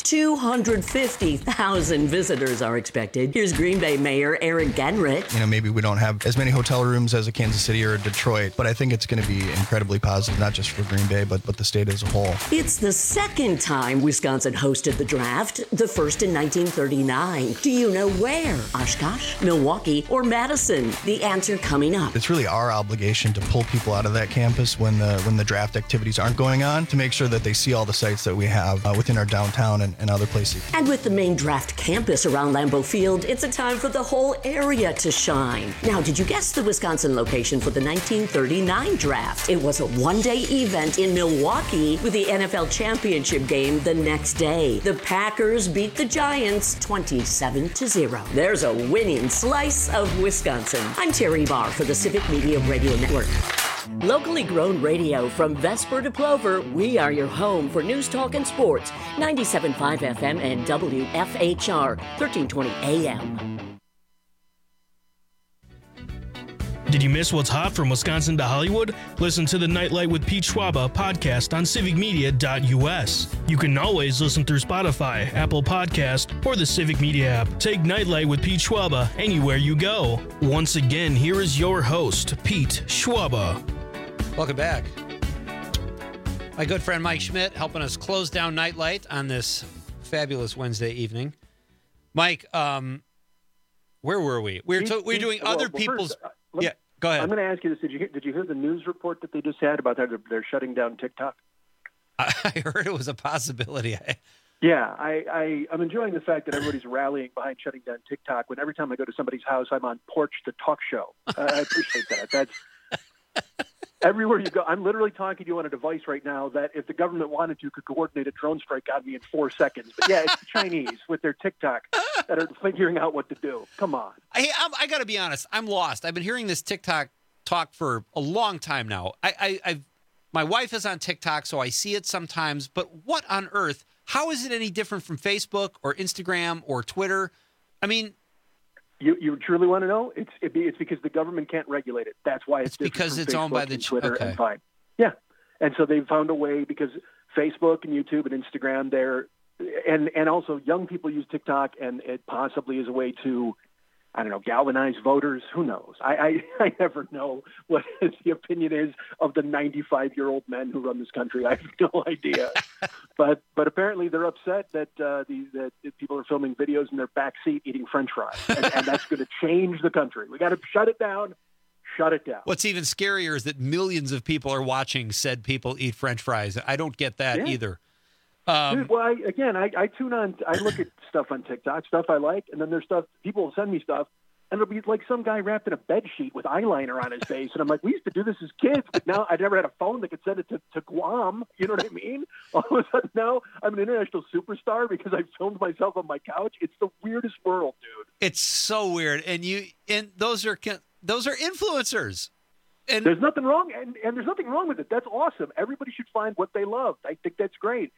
Speaker 18: 250,000 visitors are expected. Here's Green Bay Mayor Eric Genrich.
Speaker 27: Maybe we don't have as many hotel rooms as a Kansas City or a Detroit, but I think it's going to be incredibly positive, not just for Green Bay, but the state as a whole.
Speaker 18: It's the second time Wisconsin hosted the draft, the first in 1939. Do you know where? Oshkosh, Milwaukee, or Madison? The answer coming up.
Speaker 27: It's really our obligation to pull people out of that campus when the draft activities aren't going on, to make sure that they see all the sites that we have within our downtown and other places.
Speaker 18: And with the main draft campus around Lambeau Field, it's a time for the whole area to shine. Now, did you guess the Wisconsin location for the 1939 draft? It was a one-day event in Milwaukee with the NFL championship game the next day. The Packers beat the Giants 27-0. There's a winning slice of Wisconsin. I'm Terry Barr for the Civic Media Radio Network. Locally grown radio from Vesper to Plover, we are your home for news, talk, and sports. 97.5 FM and WFHR, 1320 AM.
Speaker 22: Did you miss what's hot from Wisconsin to Hollywood? Listen to the Nightlight with Pete Schwaba podcast on civicmedia.us. You can always listen through Spotify, Apple Podcast, or the Civic Media app. Take Nightlight with Pete Schwaba anywhere you go. Once again, here is your host, Pete Schwaba.
Speaker 19: Welcome back. My good friend Mike Schmidt helping us close down Nightlight on this fabulous Wednesday evening. Mike, where were we? We're doing other people's... Yeah, go ahead.
Speaker 5: I'm going to ask you this. Did you hear the news report that they just had about they're shutting down TikTok?
Speaker 19: I heard it was a possibility.
Speaker 5: Yeah, I'm enjoying the fact that everybody's rallying behind shutting down TikTok when every time I go to somebody's house, I'm on Porch the Talk Show. I appreciate that. That's everywhere you go. I'm literally talking to you on a device right now that if the government wanted to, could coordinate a drone strike on me in 4 seconds. But yeah, it's the Chinese with their TikTok that are figuring out what to do. Come on.
Speaker 19: I got to be honest. I'm lost. I've been hearing this TikTok talk for a long time now. My wife is on TikTok, so I see it sometimes. But what on earth? How is it any different from Facebook or Instagram or Twitter? I mean,
Speaker 5: you truly want to know? It's because the government can't regulate it. That's why it's
Speaker 19: because it's
Speaker 5: Facebook
Speaker 19: owned by the
Speaker 5: Twitter
Speaker 19: okay.
Speaker 5: and Vine. Yeah, and so they've found a way because Facebook and YouTube and Instagram, and also young people use TikTok, and it possibly is a way to, I don't know, galvanize voters. Who knows? I never know what the opinion is of the 95-year-old men who run this country. I have no idea. but apparently they're upset that that people are filming videos in their back seat eating French fries, and that's going to change the country. We got to shut it down. Shut it down.
Speaker 19: What's even scarier is that millions of people are watching said people eat French fries. I don't get that either.
Speaker 5: Dude, well, I tune on. I look at stuff on TikTok, stuff I like, and then there's stuff people will send me stuff, and it'll be like some guy wrapped in a bed sheet with eyeliner on his face, and I'm like, we used to do this as kids, but now I never had a phone that could send it to Guam. You know what I mean? All of a sudden now I'm an international superstar because I filmed myself on my couch. It's the weirdest world, dude.
Speaker 19: It's so weird, and those are influencers. And
Speaker 5: there's nothing wrong, and there's nothing wrong with it. That's awesome. Everybody should find what they love. I think that's great.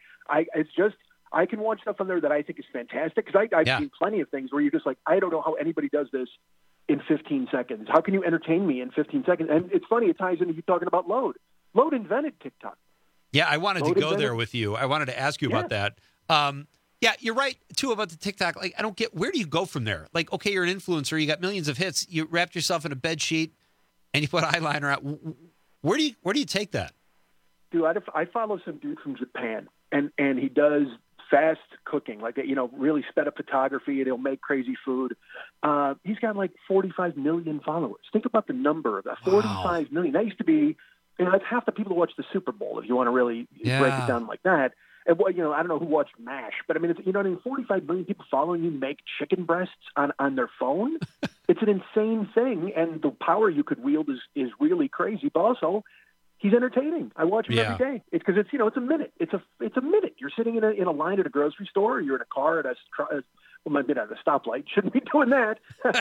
Speaker 5: I can watch stuff on there that I think is fantastic because I've seen plenty of things where you're just like, I don't know how anybody does this in 15 seconds. How can you entertain me in 15 seconds? And it's funny, it ties into you talking about Load. Load invented TikTok.
Speaker 19: Yeah, I wanted to go there with you. I wanted to ask you about that. Yeah, you're right, too, about the TikTok. Like, I don't get, where do you go from there? Like, okay, you're an influencer. You got millions of hits. You wrapped yourself in a bed sheet, and you put eyeliner out. Where do you take that?
Speaker 5: Dude, I follow some dude from Japan, and he does fast cooking, like, really sped up photography, and he'll make crazy food. He's got like 45 million followers. Think about the number of that. 45 million. That used to be, that's half the people who watch the Super Bowl, if you want to really break it down like that. And I don't know who watched MASH, but I mean, it's, 45 million people following you make chicken breasts on their phone. It's an insane thing, and the power you could wield is really crazy. But also, he's entertaining. I watch him every day. It's because it's a minute. It's a minute. You're sitting in a line at a grocery store, or you're in a car at might be at a stoplight. Shouldn't be doing that.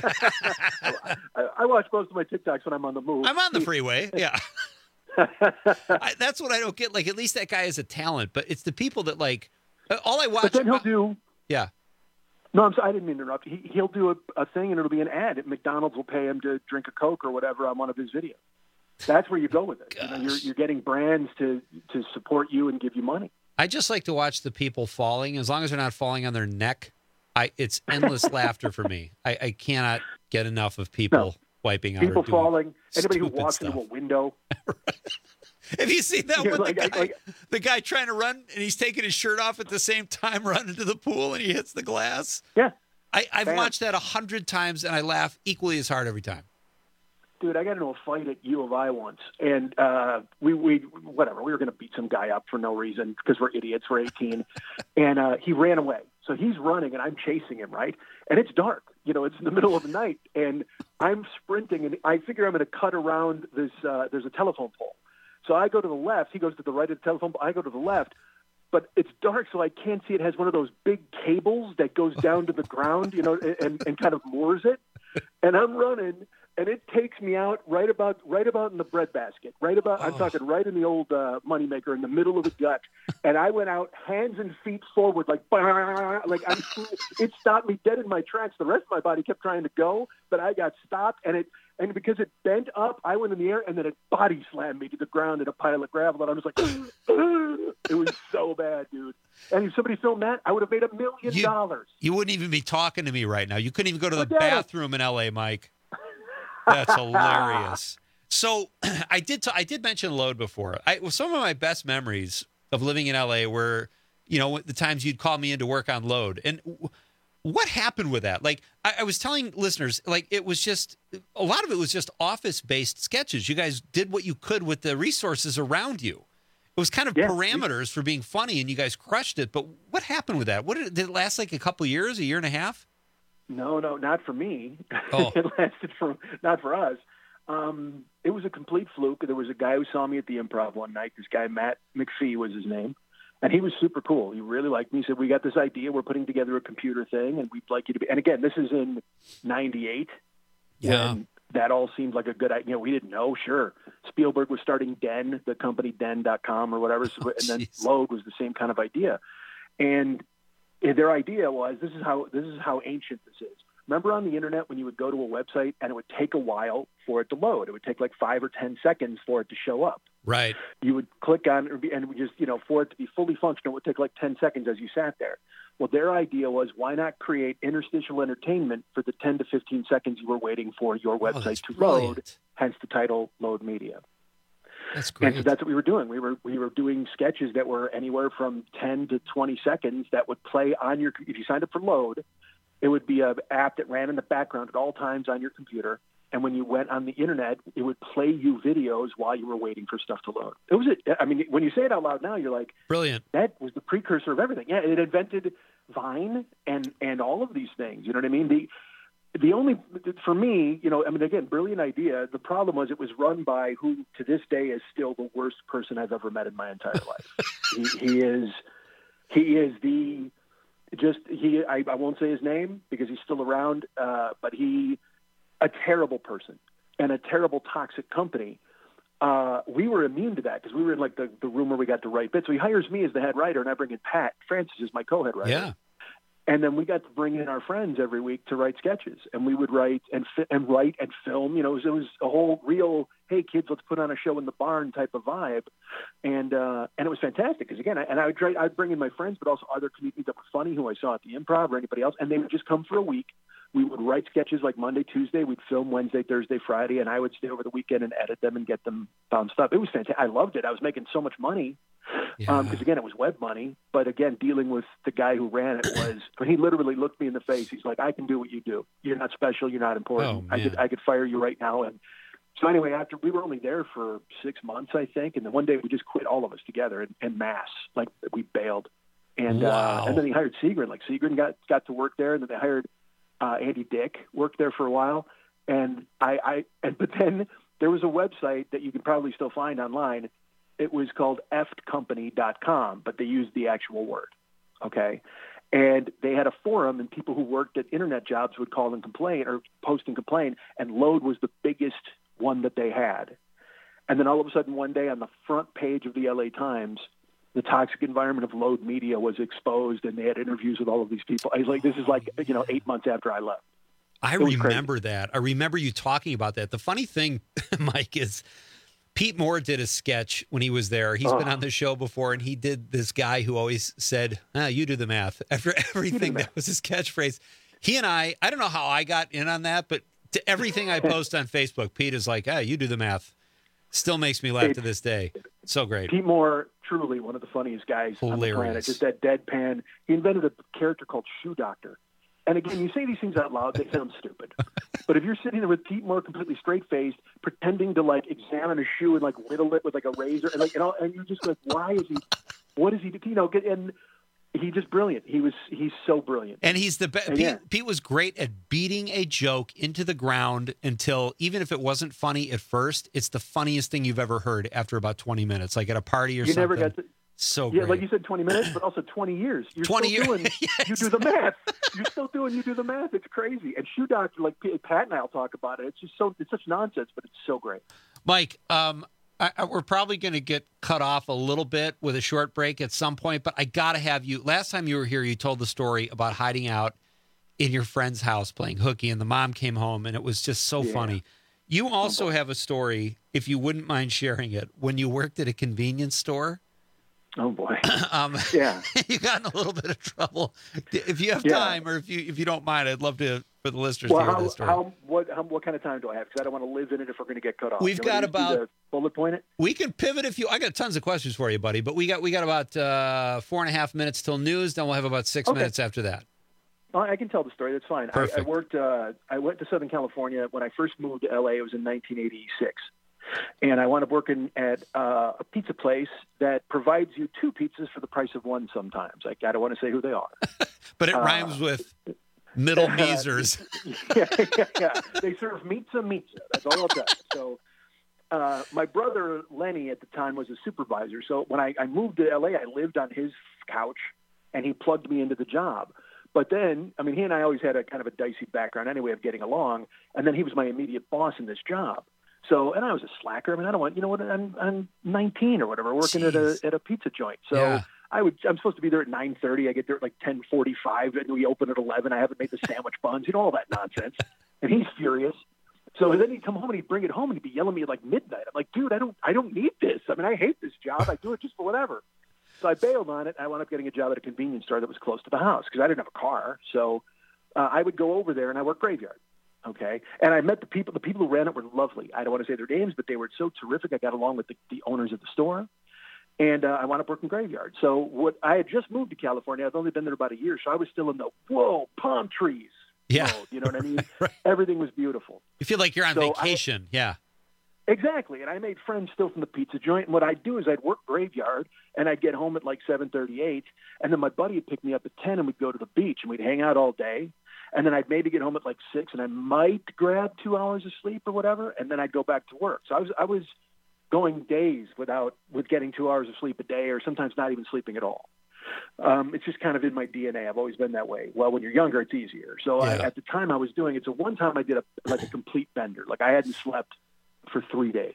Speaker 5: I watch most of my TikToks when I'm on the move.
Speaker 19: I'm on the freeway. Yeah. That's what I don't get. Like, at least that guy has a talent, but it's the people that all I watch.
Speaker 5: But then he'll do.
Speaker 19: Yeah.
Speaker 5: No, I'm sorry, I didn't mean to interrupt. He'll do a thing, and it'll be an ad. McDonald's will pay him to drink a Coke or whatever on one of his videos. That's where you go with it. You're getting brands to support you and give you money.
Speaker 19: I just like to watch the people falling, as long as they're not falling on their neck. It's endless laughter for me. I cannot get enough of people wiping out.
Speaker 5: People falling. Anybody who walks into a window.
Speaker 19: Have you seen that one? The guy trying to run, and he's taking his shirt off at the same time, running to the pool, and he hits the glass?
Speaker 5: Yeah.
Speaker 19: I've watched that 100 times, and I laugh equally as hard every time.
Speaker 5: Dude, I got into a fight at U of I once, and we were going to beat some guy up for no reason because we're idiots. We're 18, and he ran away. So he's running, and I'm chasing him, right? And it's dark. It's in the middle of the night, and I'm sprinting, and I figure I'm going to cut around this. There's a telephone pole. So I go to the left. He goes to the right of the telephone pole. I go to the left. But it's dark, so I can't see. It has one of those big cables that goes down to the ground, and kind of moors it. And I'm running, and it takes me out right about in the breadbasket, I'm talking right in the old moneymaker in the middle of the gut, and I went out hands and feet forward it stopped me dead in my tracks. The rest of my body kept trying to go, but I got stopped, and because it bent up, I went in the air, and then it body slammed me to the ground in a pile of gravel, and I was like, it was so bad, dude. And if somebody filmed that, I would have made $1 million.
Speaker 19: You wouldn't even be talking to me right now. You couldn't even go to the bathroom in L.A., Mike. That's hilarious. So I did mention Load before. Some of my best memories of living in L.A. were, the times you'd call me in to work on Load. And what happened with that? Like, I was telling listeners, like, it was just, a lot of it was just office-based sketches. You guys did what you could with the resources around you. It was kind of parameters for being funny, and you guys crushed it. But what happened with that? Did it last like a couple of years, a year and a half?
Speaker 5: No, not for me.
Speaker 19: Oh.
Speaker 5: It lasted not for us. It was a complete fluke. There was a guy who saw me at the Improv one night. This guy, Matt McPhee was his name. And he was super cool. He really liked me. He said, we got this idea. We're putting together a computer thing, and we'd like you to be. And again, this is in 98.
Speaker 19: Yeah.
Speaker 5: And that all seemed like a good idea. We didn't know. Sure. Spielberg was starting Den, the company Den.com or whatever. And then Load was the same kind of idea. And their idea was, this is how ancient this is. Remember on the internet when you would go to a website and it would take a while for it to load? It would take like 5 or 10 seconds for it to show up.
Speaker 19: Right.
Speaker 5: You would click on it and just, for it to be fully functional, it would take like 10 seconds as you sat there. Well, their idea was, why not create interstitial entertainment for the 10 to 15 seconds you were waiting for your website to load, hence the title Load Media.
Speaker 19: That's great.
Speaker 5: And so that's what we were doing. We were doing sketches that were anywhere from 10 to 20 seconds that would play on your, if you signed up for Load, it would be an app that ran in the background at all times on your computer. And when you went on the internet, it would play you videos while you were waiting for stuff to load. When you say it out loud now, you're like,
Speaker 19: brilliant.
Speaker 5: That was the precursor of everything. Yeah, it invented Vine and all of these things. You know what I mean? The only, for me, again, brilliant idea. The problem was it was run by who to this day is still the worst person I've ever met in my entire life. I won't say his name because he's still around, but a terrible person and a terrible toxic company. We were immune to that because we were in like the room where we got to write bits. So he hires me as the head writer, and I bring in Pat Francis as my co-head writer.
Speaker 19: Yeah.
Speaker 5: And then we got to bring in our friends every week to write sketches, and we would write and write and film. It was a whole real, hey kids, let's put on a show in the barn type of vibe, and it was fantastic because again, I'd bring in my friends, but also other comedians that were funny who I saw at the Improv or anybody else, and they would just come for a week. We would write sketches like Monday, Tuesday. We'd film Wednesday, Thursday, Friday, and I would stay over the weekend and edit them and get them bounced up. It was fantastic. I loved it. I was making so much money because, again, it was web money. But, again, dealing with the guy who ran it was – he literally looked me in the face. He's like, I can do what you do. You're not special. You're not important. I could fire you right now. And so, anyway, after we were only there for 6 months, I think, and then one day we just quit all of us together en masse. Like, we bailed. And and then he hired Seagren. Like, Seagren got to work there, and then they hired – Andy Dick worked there for a while, but then there was a website that you can probably still find online. It was called effedcompany.com, but they used the actual word. Okay. And they had a forum, and people who worked at internet jobs would call and complain or post and complain. And Load was the biggest one that they had. And then all of a sudden one day on the front page of the LA Times, the toxic environment of Load Media was exposed, and they had interviews with all of these people. I was like, this is like, 8 months after I left.
Speaker 19: I remember that. I remember you talking about that. The funny thing, Mike, is Pete Moore did a sketch when he was there. He's been on the show before, and he did this guy who always said, you do the math. After everything, that was his catchphrase. He and I don't know how I got in on that, but to everything I post on Facebook, Pete is like, you do the math. Still makes me laugh to this day. So great.
Speaker 5: Pete Moore, truly one of the funniest guys on the planet. Just that deadpan. He invented a character called Shoe Doctor. And again, you say these things out loud, they sound stupid. But if you're sitting there with Pete Moore completely straight-faced, pretending to like examine a shoe and like whittle it with like a razor, and you're just like, why is he? What is he? And he's just brilliant. He's so brilliant.
Speaker 19: And he's the best. Pete was great at beating a joke into the ground until, even if it wasn't funny at first, it's the funniest thing you've ever heard after about 20 minutes, like at a party or something. So
Speaker 5: Yeah,
Speaker 19: great.
Speaker 5: like you said, 20 minutes, but also 20 years. You're
Speaker 19: 20
Speaker 5: still
Speaker 19: years.
Speaker 5: doing, you do the math. You're still doing, you do the math. It's crazy. And Shoe Doctor, like Pat and I'll talk about it. It's just it's such nonsense, but it's so great.
Speaker 19: Mike, we're probably going to get cut off a little bit with a short break at some point, but I got to have you. Last time you were here, you told the story about hiding out in your friend's house playing hooky, and the mom came home, and it was just so funny. You also have a story, if you wouldn't mind sharing it, when you worked at a convenience store.
Speaker 5: Oh boy!
Speaker 19: Yeah, you got in a little bit of trouble. If you have time, or if you don't mind, I'd love to for the listeners to hear this story.
Speaker 5: What kind of time do I have? Because I don't want to live in it if we're going to get cut off.
Speaker 19: We've got about
Speaker 5: bullet point it.
Speaker 19: We can pivot if you. I got tons of questions for you, buddy. But we got about 4.5 minutes till news. Then we'll have about 6 minutes after that.
Speaker 5: I can tell the story. That's fine. I worked. I went to Southern California when I first moved to LA. It was in 1986. And I wound up working at a pizza place that provides you 2 pizzas for the price of 1 sometimes. I don't want to say who they are.
Speaker 19: But it rhymes with middle measers.
Speaker 5: Yeah. They serve pizza. That's all I'll tell you. So my brother, Lenny, at the time was a supervisor. So when I moved to L.A., I lived on his couch, and he plugged me into the job. But then, I mean, he and I always had a kind of a dicey background anyway of getting along. And then he was my immediate boss in this job. So, and I was a slacker. I mean, I don't want, I'm 19 or whatever, working at a pizza joint. So I'm supposed to be there at 9:30. I get there at like 10:45, and we open at 11. I haven't made the sandwich buns, all that nonsense. And he's furious. So then he'd come home and he'd bring it home and he'd be yelling at me at like midnight. I'm like, dude, I don't need this. I mean, I hate this job. I do it just for whatever. So I bailed on it. I wound up getting a job at a convenience store that was close to the house because I didn't have a car. So I would go over there and I worked graveyard. Okay. And I met the people who ran it were lovely. I don't want to say their names, but they were so terrific. I got along with the owners of the store. And I wound up working graveyard. So I had just moved to California. I've only been there about a year. So I was still in the, palm trees mode. You know what I mean?
Speaker 19: Right.
Speaker 5: Everything was beautiful.
Speaker 19: You feel like you're on vacation. Yeah.
Speaker 5: Exactly. And I made friends still from the pizza joint. And what I'd do is I'd work graveyard, and I'd get home at like 7:38. And then my buddy would pick me up at 10, and we'd go to the beach, and we'd hang out all day. And then I'd maybe get home at like 6, and I might grab 2 hours of sleep or whatever, and then I'd go back to work. So I was going days with getting 2 hours of sleep a day, or sometimes not even sleeping at all. It's just kind of in my DNA. I've always been that way. Well, when you're younger, it's easier. So at the time I was doing it, so one time I did a complete bender. Like I hadn't slept for 3 days.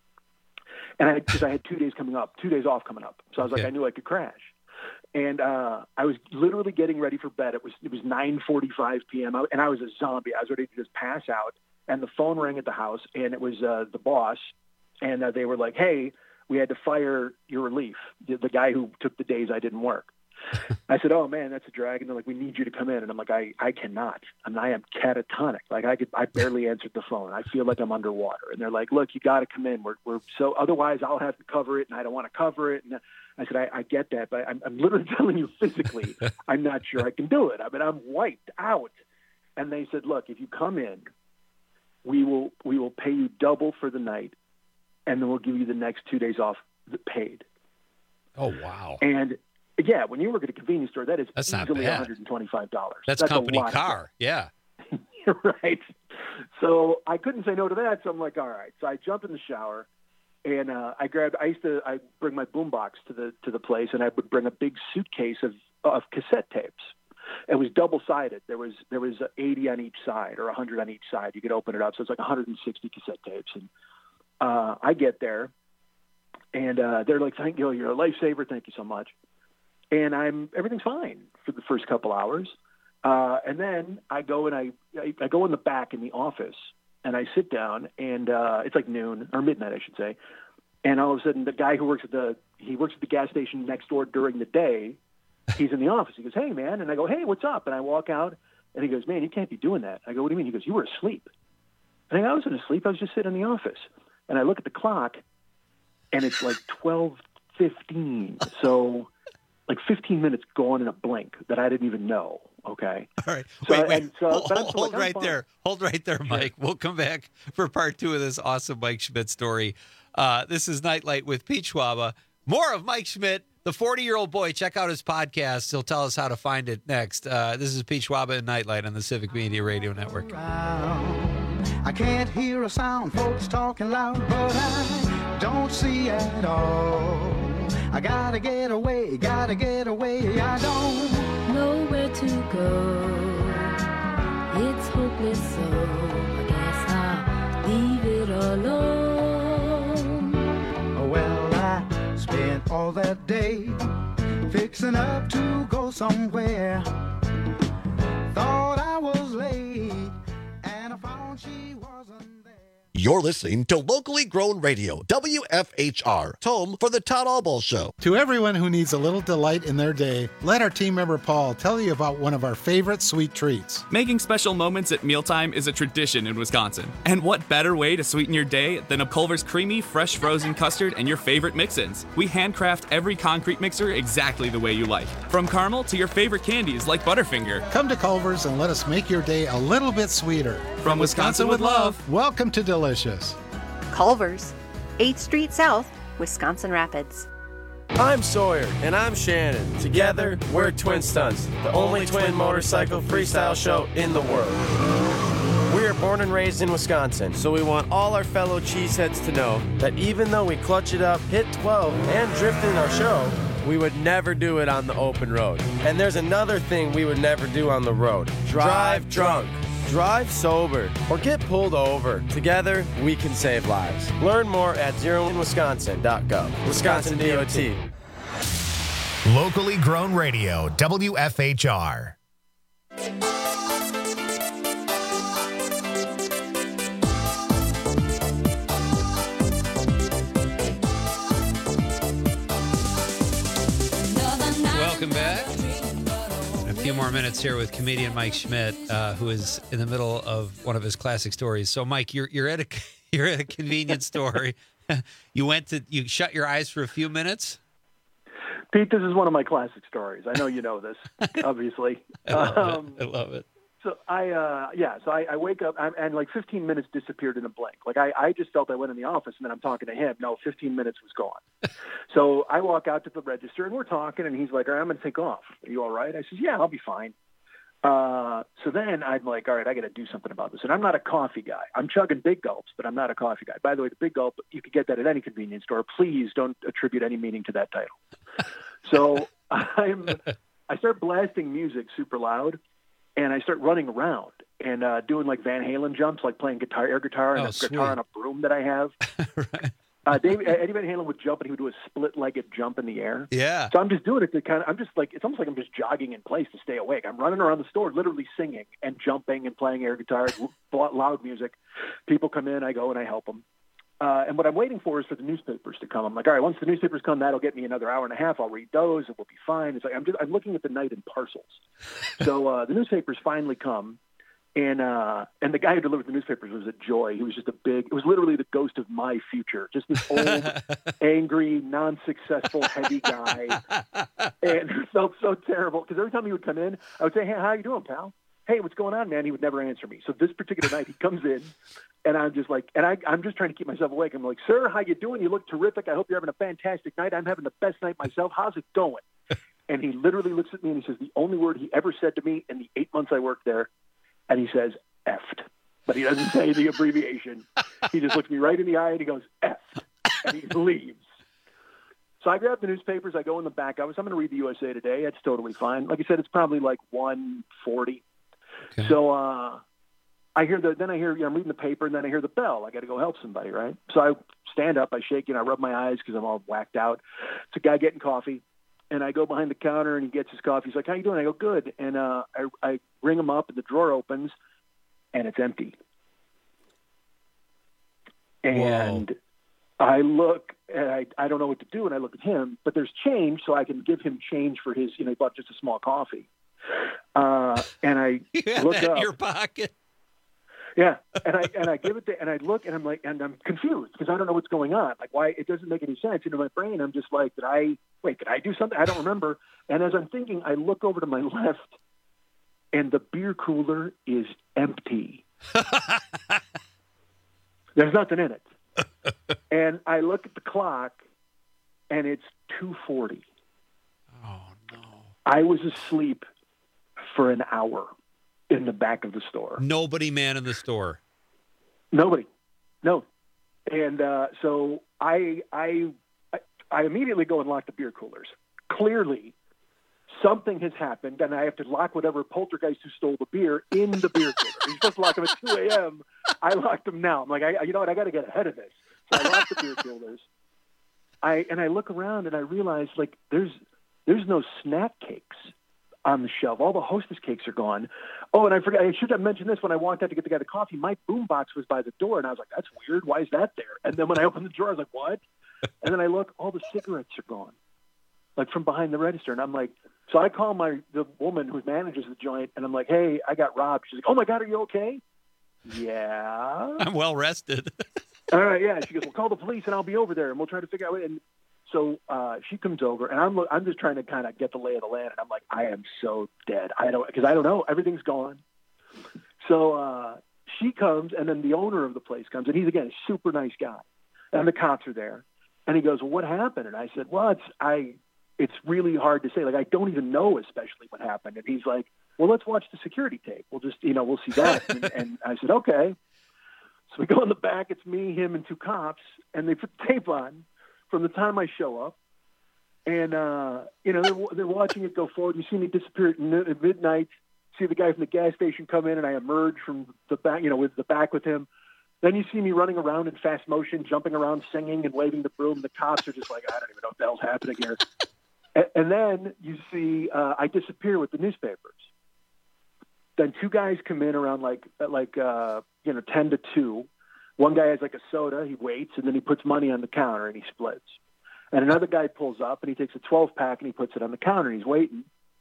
Speaker 5: And because I had 2 days coming up, 2 days off coming up. So I was like, I knew I could crash. And I was literally getting ready for bed. It was 9:45 p.m. And I was a zombie. I was ready to just pass out. And the phone rang at the house, and it was the boss. And they were like, hey, we had to fire your relief, the guy who took the days I didn't work. I said, oh, man, that's a drag. And they're like, we need you to come in. And I'm like, I cannot. I am catatonic. Like I barely answered the phone. I feel like I'm underwater. And they're like, look, you got to come in. We're so otherwise I'll have to cover it, and I don't want to cover it. And I said, I get that, but I'm literally telling you physically, I'm not sure I can do it. I mean, I'm wiped out. And they said, look, if you come in, we will pay you double for the night, and then we'll give you the next 2 days off paid.
Speaker 19: Oh, wow.
Speaker 5: And yeah, when you work at a convenience store, that's easily $125.
Speaker 19: That's company car. Yeah.
Speaker 5: Right. So I couldn't say no to that. So I'm like, all right. So I jumped in the shower, and I bring my boombox to the place, and I would bring a big suitcase of cassette tapes. It was double-sided. There was 80 on each side or 100 on each side. You could open it up. So it's like 160 cassette tapes. And I get there, and they're like, thank you. You're a lifesaver. Thank you so much. And everything's fine for the first couple hours. And then I go and I go in the back in the office, and I sit down, and it's like noon or midnight, I should say. And all of a sudden, the guy who works at the gas station next door during the day, he's in the office. He goes, hey, man. And I go, hey, what's up? And I walk out, and he goes, man, you can't be doing that. I go, what do you mean? He goes, you were asleep. And I go, I wasn't asleep. I was just sitting in the office. And I look at the clock, and it's like 12:15. So like 15 minutes gone in a blink that I didn't even know. Okay.
Speaker 19: All right.
Speaker 5: So,
Speaker 19: Wait.
Speaker 5: Hold
Speaker 19: right there. Hold right there, Mike. We'll come back for part 2 of this awesome Mike Schmidt story. This is Nightlight with Pete Schwaba. More of Mike Schmidt, the 40-year-old boy. Check out his podcast. He'll tell us how to find it next. This is Pete Schwaba and Nightlight on the Civic Media Radio Network.
Speaker 2: I can't hear a sound, folks talking loud, but I don't see at all. I gotta get away, I don't
Speaker 6: know where to go. It's hopeless, so I guess I'll leave it alone.
Speaker 2: Well, I spent all that day fixing up to go somewhere. Thought I was late, and I found she wasn't there.
Speaker 13: You're listening to locally grown radio, WFHR. It's home for the Todd Allball Show.
Speaker 14: To everyone who needs a little delight in their day, let our team member Paul tell you about one of our favorite sweet treats.
Speaker 15: Making special moments at mealtime is a tradition in Wisconsin. And what better way to sweeten your day than a Culver's creamy, fresh frozen custard and your favorite mix-ins? We handcraft every concrete mixer exactly the way you like. From caramel to your favorite candies like Butterfinger.
Speaker 14: Come to Culver's and let us make your day a little bit sweeter.
Speaker 15: From Wisconsin with love.
Speaker 14: Welcome to Delicious.
Speaker 16: Culver's, 8th Street South, Wisconsin Rapids.
Speaker 20: I'm Sawyer. And I'm Shannon. Together, we're Twin Stunts, the only twin motorcycle freestyle show in the world. We are born and raised in Wisconsin, so we want all our fellow cheeseheads to know that even though we clutch it up, hit 12, and drift in our show, we would never do it on the open road. And there's another thing we would never do on the road. Drive drunk. Drive sober or get pulled over. Together, we can save lives. Learn more at zeroinwisconsin.gov. Wisconsin DOT.
Speaker 1: Locally grown radio, WFHR.
Speaker 19: Welcome back. A few more minutes here with comedian Mike Schmidt, who is in the middle of one of his classic stories. So, Mike, you're at a convenience store. You shut your eyes for a few minutes.
Speaker 5: Pete, this is one of my classic stories. I know you know this, obviously.
Speaker 19: I love it.
Speaker 5: So I wake up and like 15 minutes disappeared in a blink. Like I just felt I went in the office and then I'm talking to him. No, 15 minutes was gone. So I walk out to the register and we're talking and he's like, all right, I'm going to take off. Are you all right? I says, yeah, I'll be fine. So then I'm like, all right, I got to do something about this. And I'm not a coffee guy. I'm chugging big gulps, but I'm not a coffee guy. By the way, the big gulp, you could get that at any convenience store. Please don't attribute any meaning to that title. So I start blasting music super loud. And I start running around and doing like Van Halen jumps, like playing air guitar and guitar on a broom that I have.
Speaker 19: Right.
Speaker 5: Eddie Van Halen would jump and he would do a split-legged jump in the air.
Speaker 19: Yeah.
Speaker 5: So I'm just doing it to I'm just like, it's almost like I'm just jogging in place to stay awake. I'm running around the store, literally singing and jumping and playing air guitar, loud music. People come in, I go and I help them. And what I'm waiting for is for the newspapers to come. I'm like, all right, once the newspapers come, that'll get me another hour and a half. I'll read those. It will be fine. It's like I'm looking at the night in parcels. So the newspapers finally come, and the guy who delivered the newspapers was a joy. He was just it was literally the ghost of my future. Just this old, angry, non-successful, heavy guy. And it felt so terrible because every time he would come in, I would say, hey, how you doing, pal? Hey, what's going on, man? He would never answer me. So this particular night, he comes in, and I'm just like, I'm just trying to keep myself awake. I'm like, sir, how you doing? You look terrific. I hope you're having a fantastic night. I'm having the best night myself. How's it going? And he literally looks at me and he says the only word he ever said to me in the 8 months I worked there, and he says, effed. But he doesn't say the abbreviation. He just looks me right in the eye and he goes, effed. And he leaves. So I grab the newspapers. I go in the back. I'm going to read the USA Today. That's totally fine. Like I said, it's probably like 1:40. Okay. So I hear I'm reading the paper, and then I hear the bell. I got to go help somebody, right? So I stand up, I shake, I rub my eyes because I'm all whacked out. It's a guy getting coffee, and I go behind the counter, and he gets his coffee. He's like, how you doing? I go, good. And I ring him up, and the drawer opens, and it's empty. And I look, and I don't know what to do, and I look at him, but there's change, so I can give him change for his, he bought just a small coffee. And I look up in
Speaker 19: your pocket.
Speaker 5: Yeah. And I give it to, and I look and I'm like, and I'm confused because I don't know what's going on. Like why it doesn't make any sense. In my brain, I'm just like, did I do something? I don't remember. And as I'm thinking, I look over to my left and the beer cooler is empty. There's nothing in it. And I look at the clock and it's 2:40.
Speaker 19: Oh no.
Speaker 5: I was asleep for an hour in the back of the store.
Speaker 19: Nobody man in the store.
Speaker 5: Nobody. No. And so I I immediately go and lock the beer coolers. Clearly, something has happened, and I have to lock whatever poltergeist who stole the beer in the beer cooler. He's supposed to lock them at 2 a.m. I locked them now. I'm like, you know what? I got to get ahead of this. So I lock the beer coolers. I look around and I realize like there's no snack cakes on the shelf. All the Hostess cakes are gone. Oh, and I forgot. I should have mentioned this when I walked out to get the guy the coffee. My boombox was by the door, and I was like, "That's weird. Why is that there?" And then when I opened the drawer, I was like, "What?" And then I look. All the cigarettes are gone, like from behind the register. And I'm like, so I call the woman who manages the joint, and I'm like, "Hey, I got robbed." She's like, "Oh my God, are you okay?" Yeah.
Speaker 19: I'm well rested.
Speaker 5: All right, yeah. She goes, "Well, call the police, and I'll be over there, and we'll try to figure out." And so she comes over, and I'm just trying to kind of get the lay of the land, and I'm like, I am so dead. Because I don't know. Everything's gone. So she comes, and then the owner of the place comes, and he's again a super nice guy, and the cops are there, and he goes, "Well, what happened?" And I said, "Well, it's really hard to say. Like I don't even know, especially what happened." And he's like, "Well, let's watch the security tape. We'll just we'll see that." and I said, "Okay." So we go in the back. It's me, him, and two cops, and they put the tape on from the time I show up, and they're watching it go forward. You see me disappear at midnight. See the guy from the gas station come in, and I emerge from the back, with the back with him. Then you see me running around in fast motion, jumping around, singing and waving the broom. The cops are just like, I don't even know what the hell's happening here. And then you see I disappear with the newspapers. Then two guys come in around like 10 to 2. One guy has like a soda, he waits, and then he puts money on the counter and he splits. And another guy pulls up and he takes a 12-pack and he puts it on the counter and he's waiting.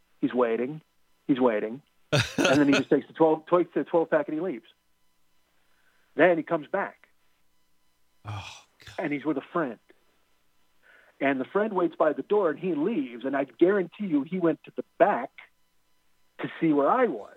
Speaker 5: And then he just takes the 12-pack and he leaves. Then he comes back.
Speaker 19: Oh, God.
Speaker 5: And he's with a friend. And the friend waits by the door and he leaves. And I guarantee you he went to the back to see where I was.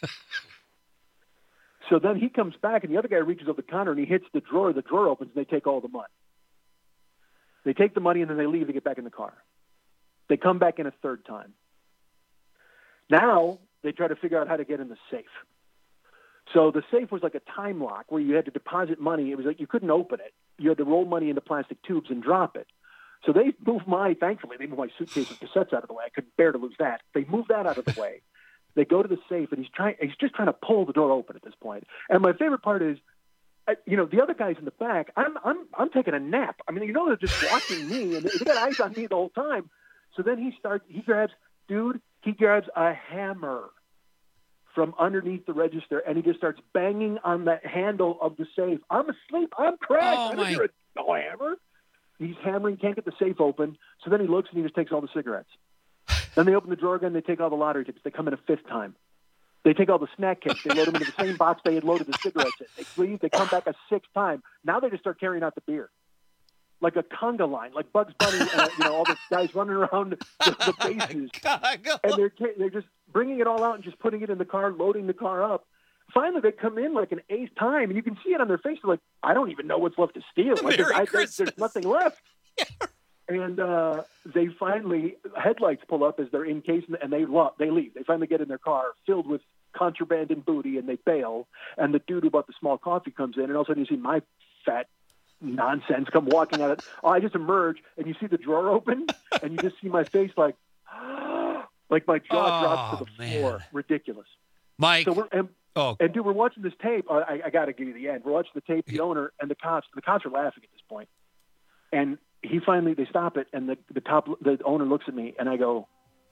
Speaker 5: So then he comes back, and the other guy reaches over the counter, and he hits the drawer opens, and they take all the money. They take the money, and then they leave to get back in the car. They come back in a third time. Now they try to figure out how to get in the safe. So the safe was like a time lock where you had to deposit money. It was like you couldn't open it. You had to roll money into plastic tubes and drop it. So they moved my suitcase with cassettes out of the way. I couldn't bear to lose that. They moved that out of the way. They go to the safe, and he's just trying to pull the door open at this point. And my favorite part is, the other guy's in the back. I'm taking a nap. I mean, they're just watching me, and they got eyes on me the whole time. So then he grabs a hammer from underneath the register, and he just starts banging on the handle of the safe. I'm asleep. I'm crashed. I didn't hear a hammer. He's hammering, can't get the safe open. So then he looks, and he just takes all the cigarettes. Then they open the drawer again. They take all the lottery tickets. They come in a fifth time. They take all the snack cakes. They load them into the same box they had loaded the cigarettes in. They leave. They come back a sixth time. Now they just start carrying out the beer. Like a conga line, like Bugs Bunny, all the guys running around the bases. And they're just bringing it all out and just putting it in the car, loading the car up. Finally, they come in like an eighth time, and you can see it on their face. They're like, I don't even know what's left to steal. Like, there's nothing left. Yeah. And they finally, headlights pull up as they're in case, and they leave. They finally get in their car filled with contraband and booty, and they bail. And the dude who bought the small coffee comes in, and all of a sudden you see my fat nonsense come walking out. I just emerge, and you see the drawer open, and you just see my face like my jaw drops to the floor. Ridiculous.
Speaker 19: Mike.
Speaker 5: So and dude, we're watching this tape. I got to give you the end. We're watching the tape, the owner and the cops. The cops are laughing at this point. And they stop it, and the owner looks at me, and I go,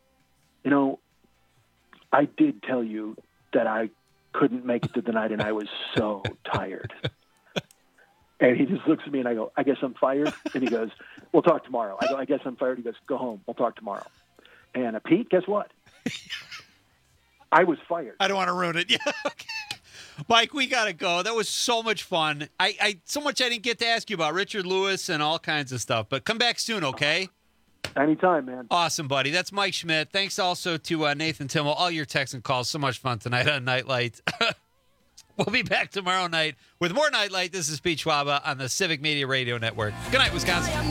Speaker 5: I did tell you that I couldn't make it to the night, and I was so tired. And he just looks at me, and I go, I guess I'm fired. And he goes, we'll talk tomorrow. I go, I guess I'm fired. He goes, go home. We'll talk tomorrow. And Pete, guess what? I was fired.
Speaker 19: I don't want to ruin it. Yeah. Okay. Mike, we got to go. That was so much fun. So much I didn't get to ask you about Richard Lewis and all kinds of stuff. But come back soon, okay?
Speaker 5: Anytime, man.
Speaker 19: Awesome, buddy. That's Mike Schmidt. Thanks also to Nathan Timmel. All your texts and calls. So much fun tonight on Nightlight. We'll be back tomorrow night with more Nightlight. This is Pete Schwaba on the Civic Media Radio Network. Good night, Wisconsin.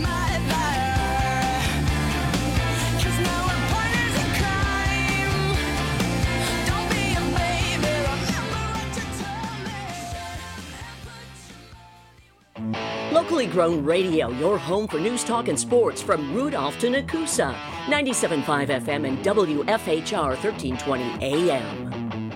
Speaker 4: Locally
Speaker 18: Locally Grown Radio, your home for news, talk, and sports from Rudolph to Nakusa. 97.5 FM and WFHR 1320 AM.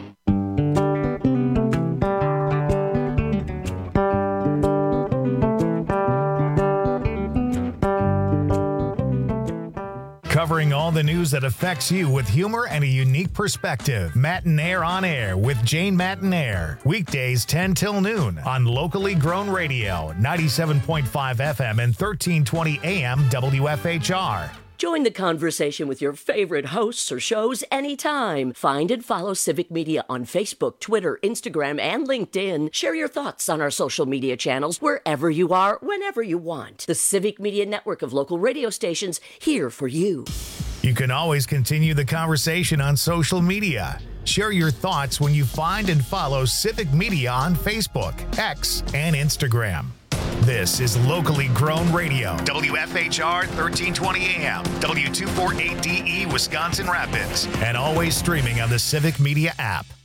Speaker 1: Covering all the news that affects you with humor and a unique perspective. Matinaire on Air with Jane Matinaire. Weekdays 10 till noon on Locally Grown Radio, 97.5 FM and 1320 AM WFHR.
Speaker 18: Join the conversation with your favorite hosts or shows anytime. Find and follow Civic Media on Facebook, Twitter, Instagram, and LinkedIn. Share your thoughts on our social media channels wherever you are, whenever you want. The Civic Media network of local radio stations here for you.
Speaker 1: You can always continue the conversation on social media. Share your thoughts when you find and follow Civic Media on Facebook, X, and Instagram. This is Locally Grown Radio, WFHR 1320 AM, W248DE Wisconsin Rapids, and always streaming on the Civic Media app.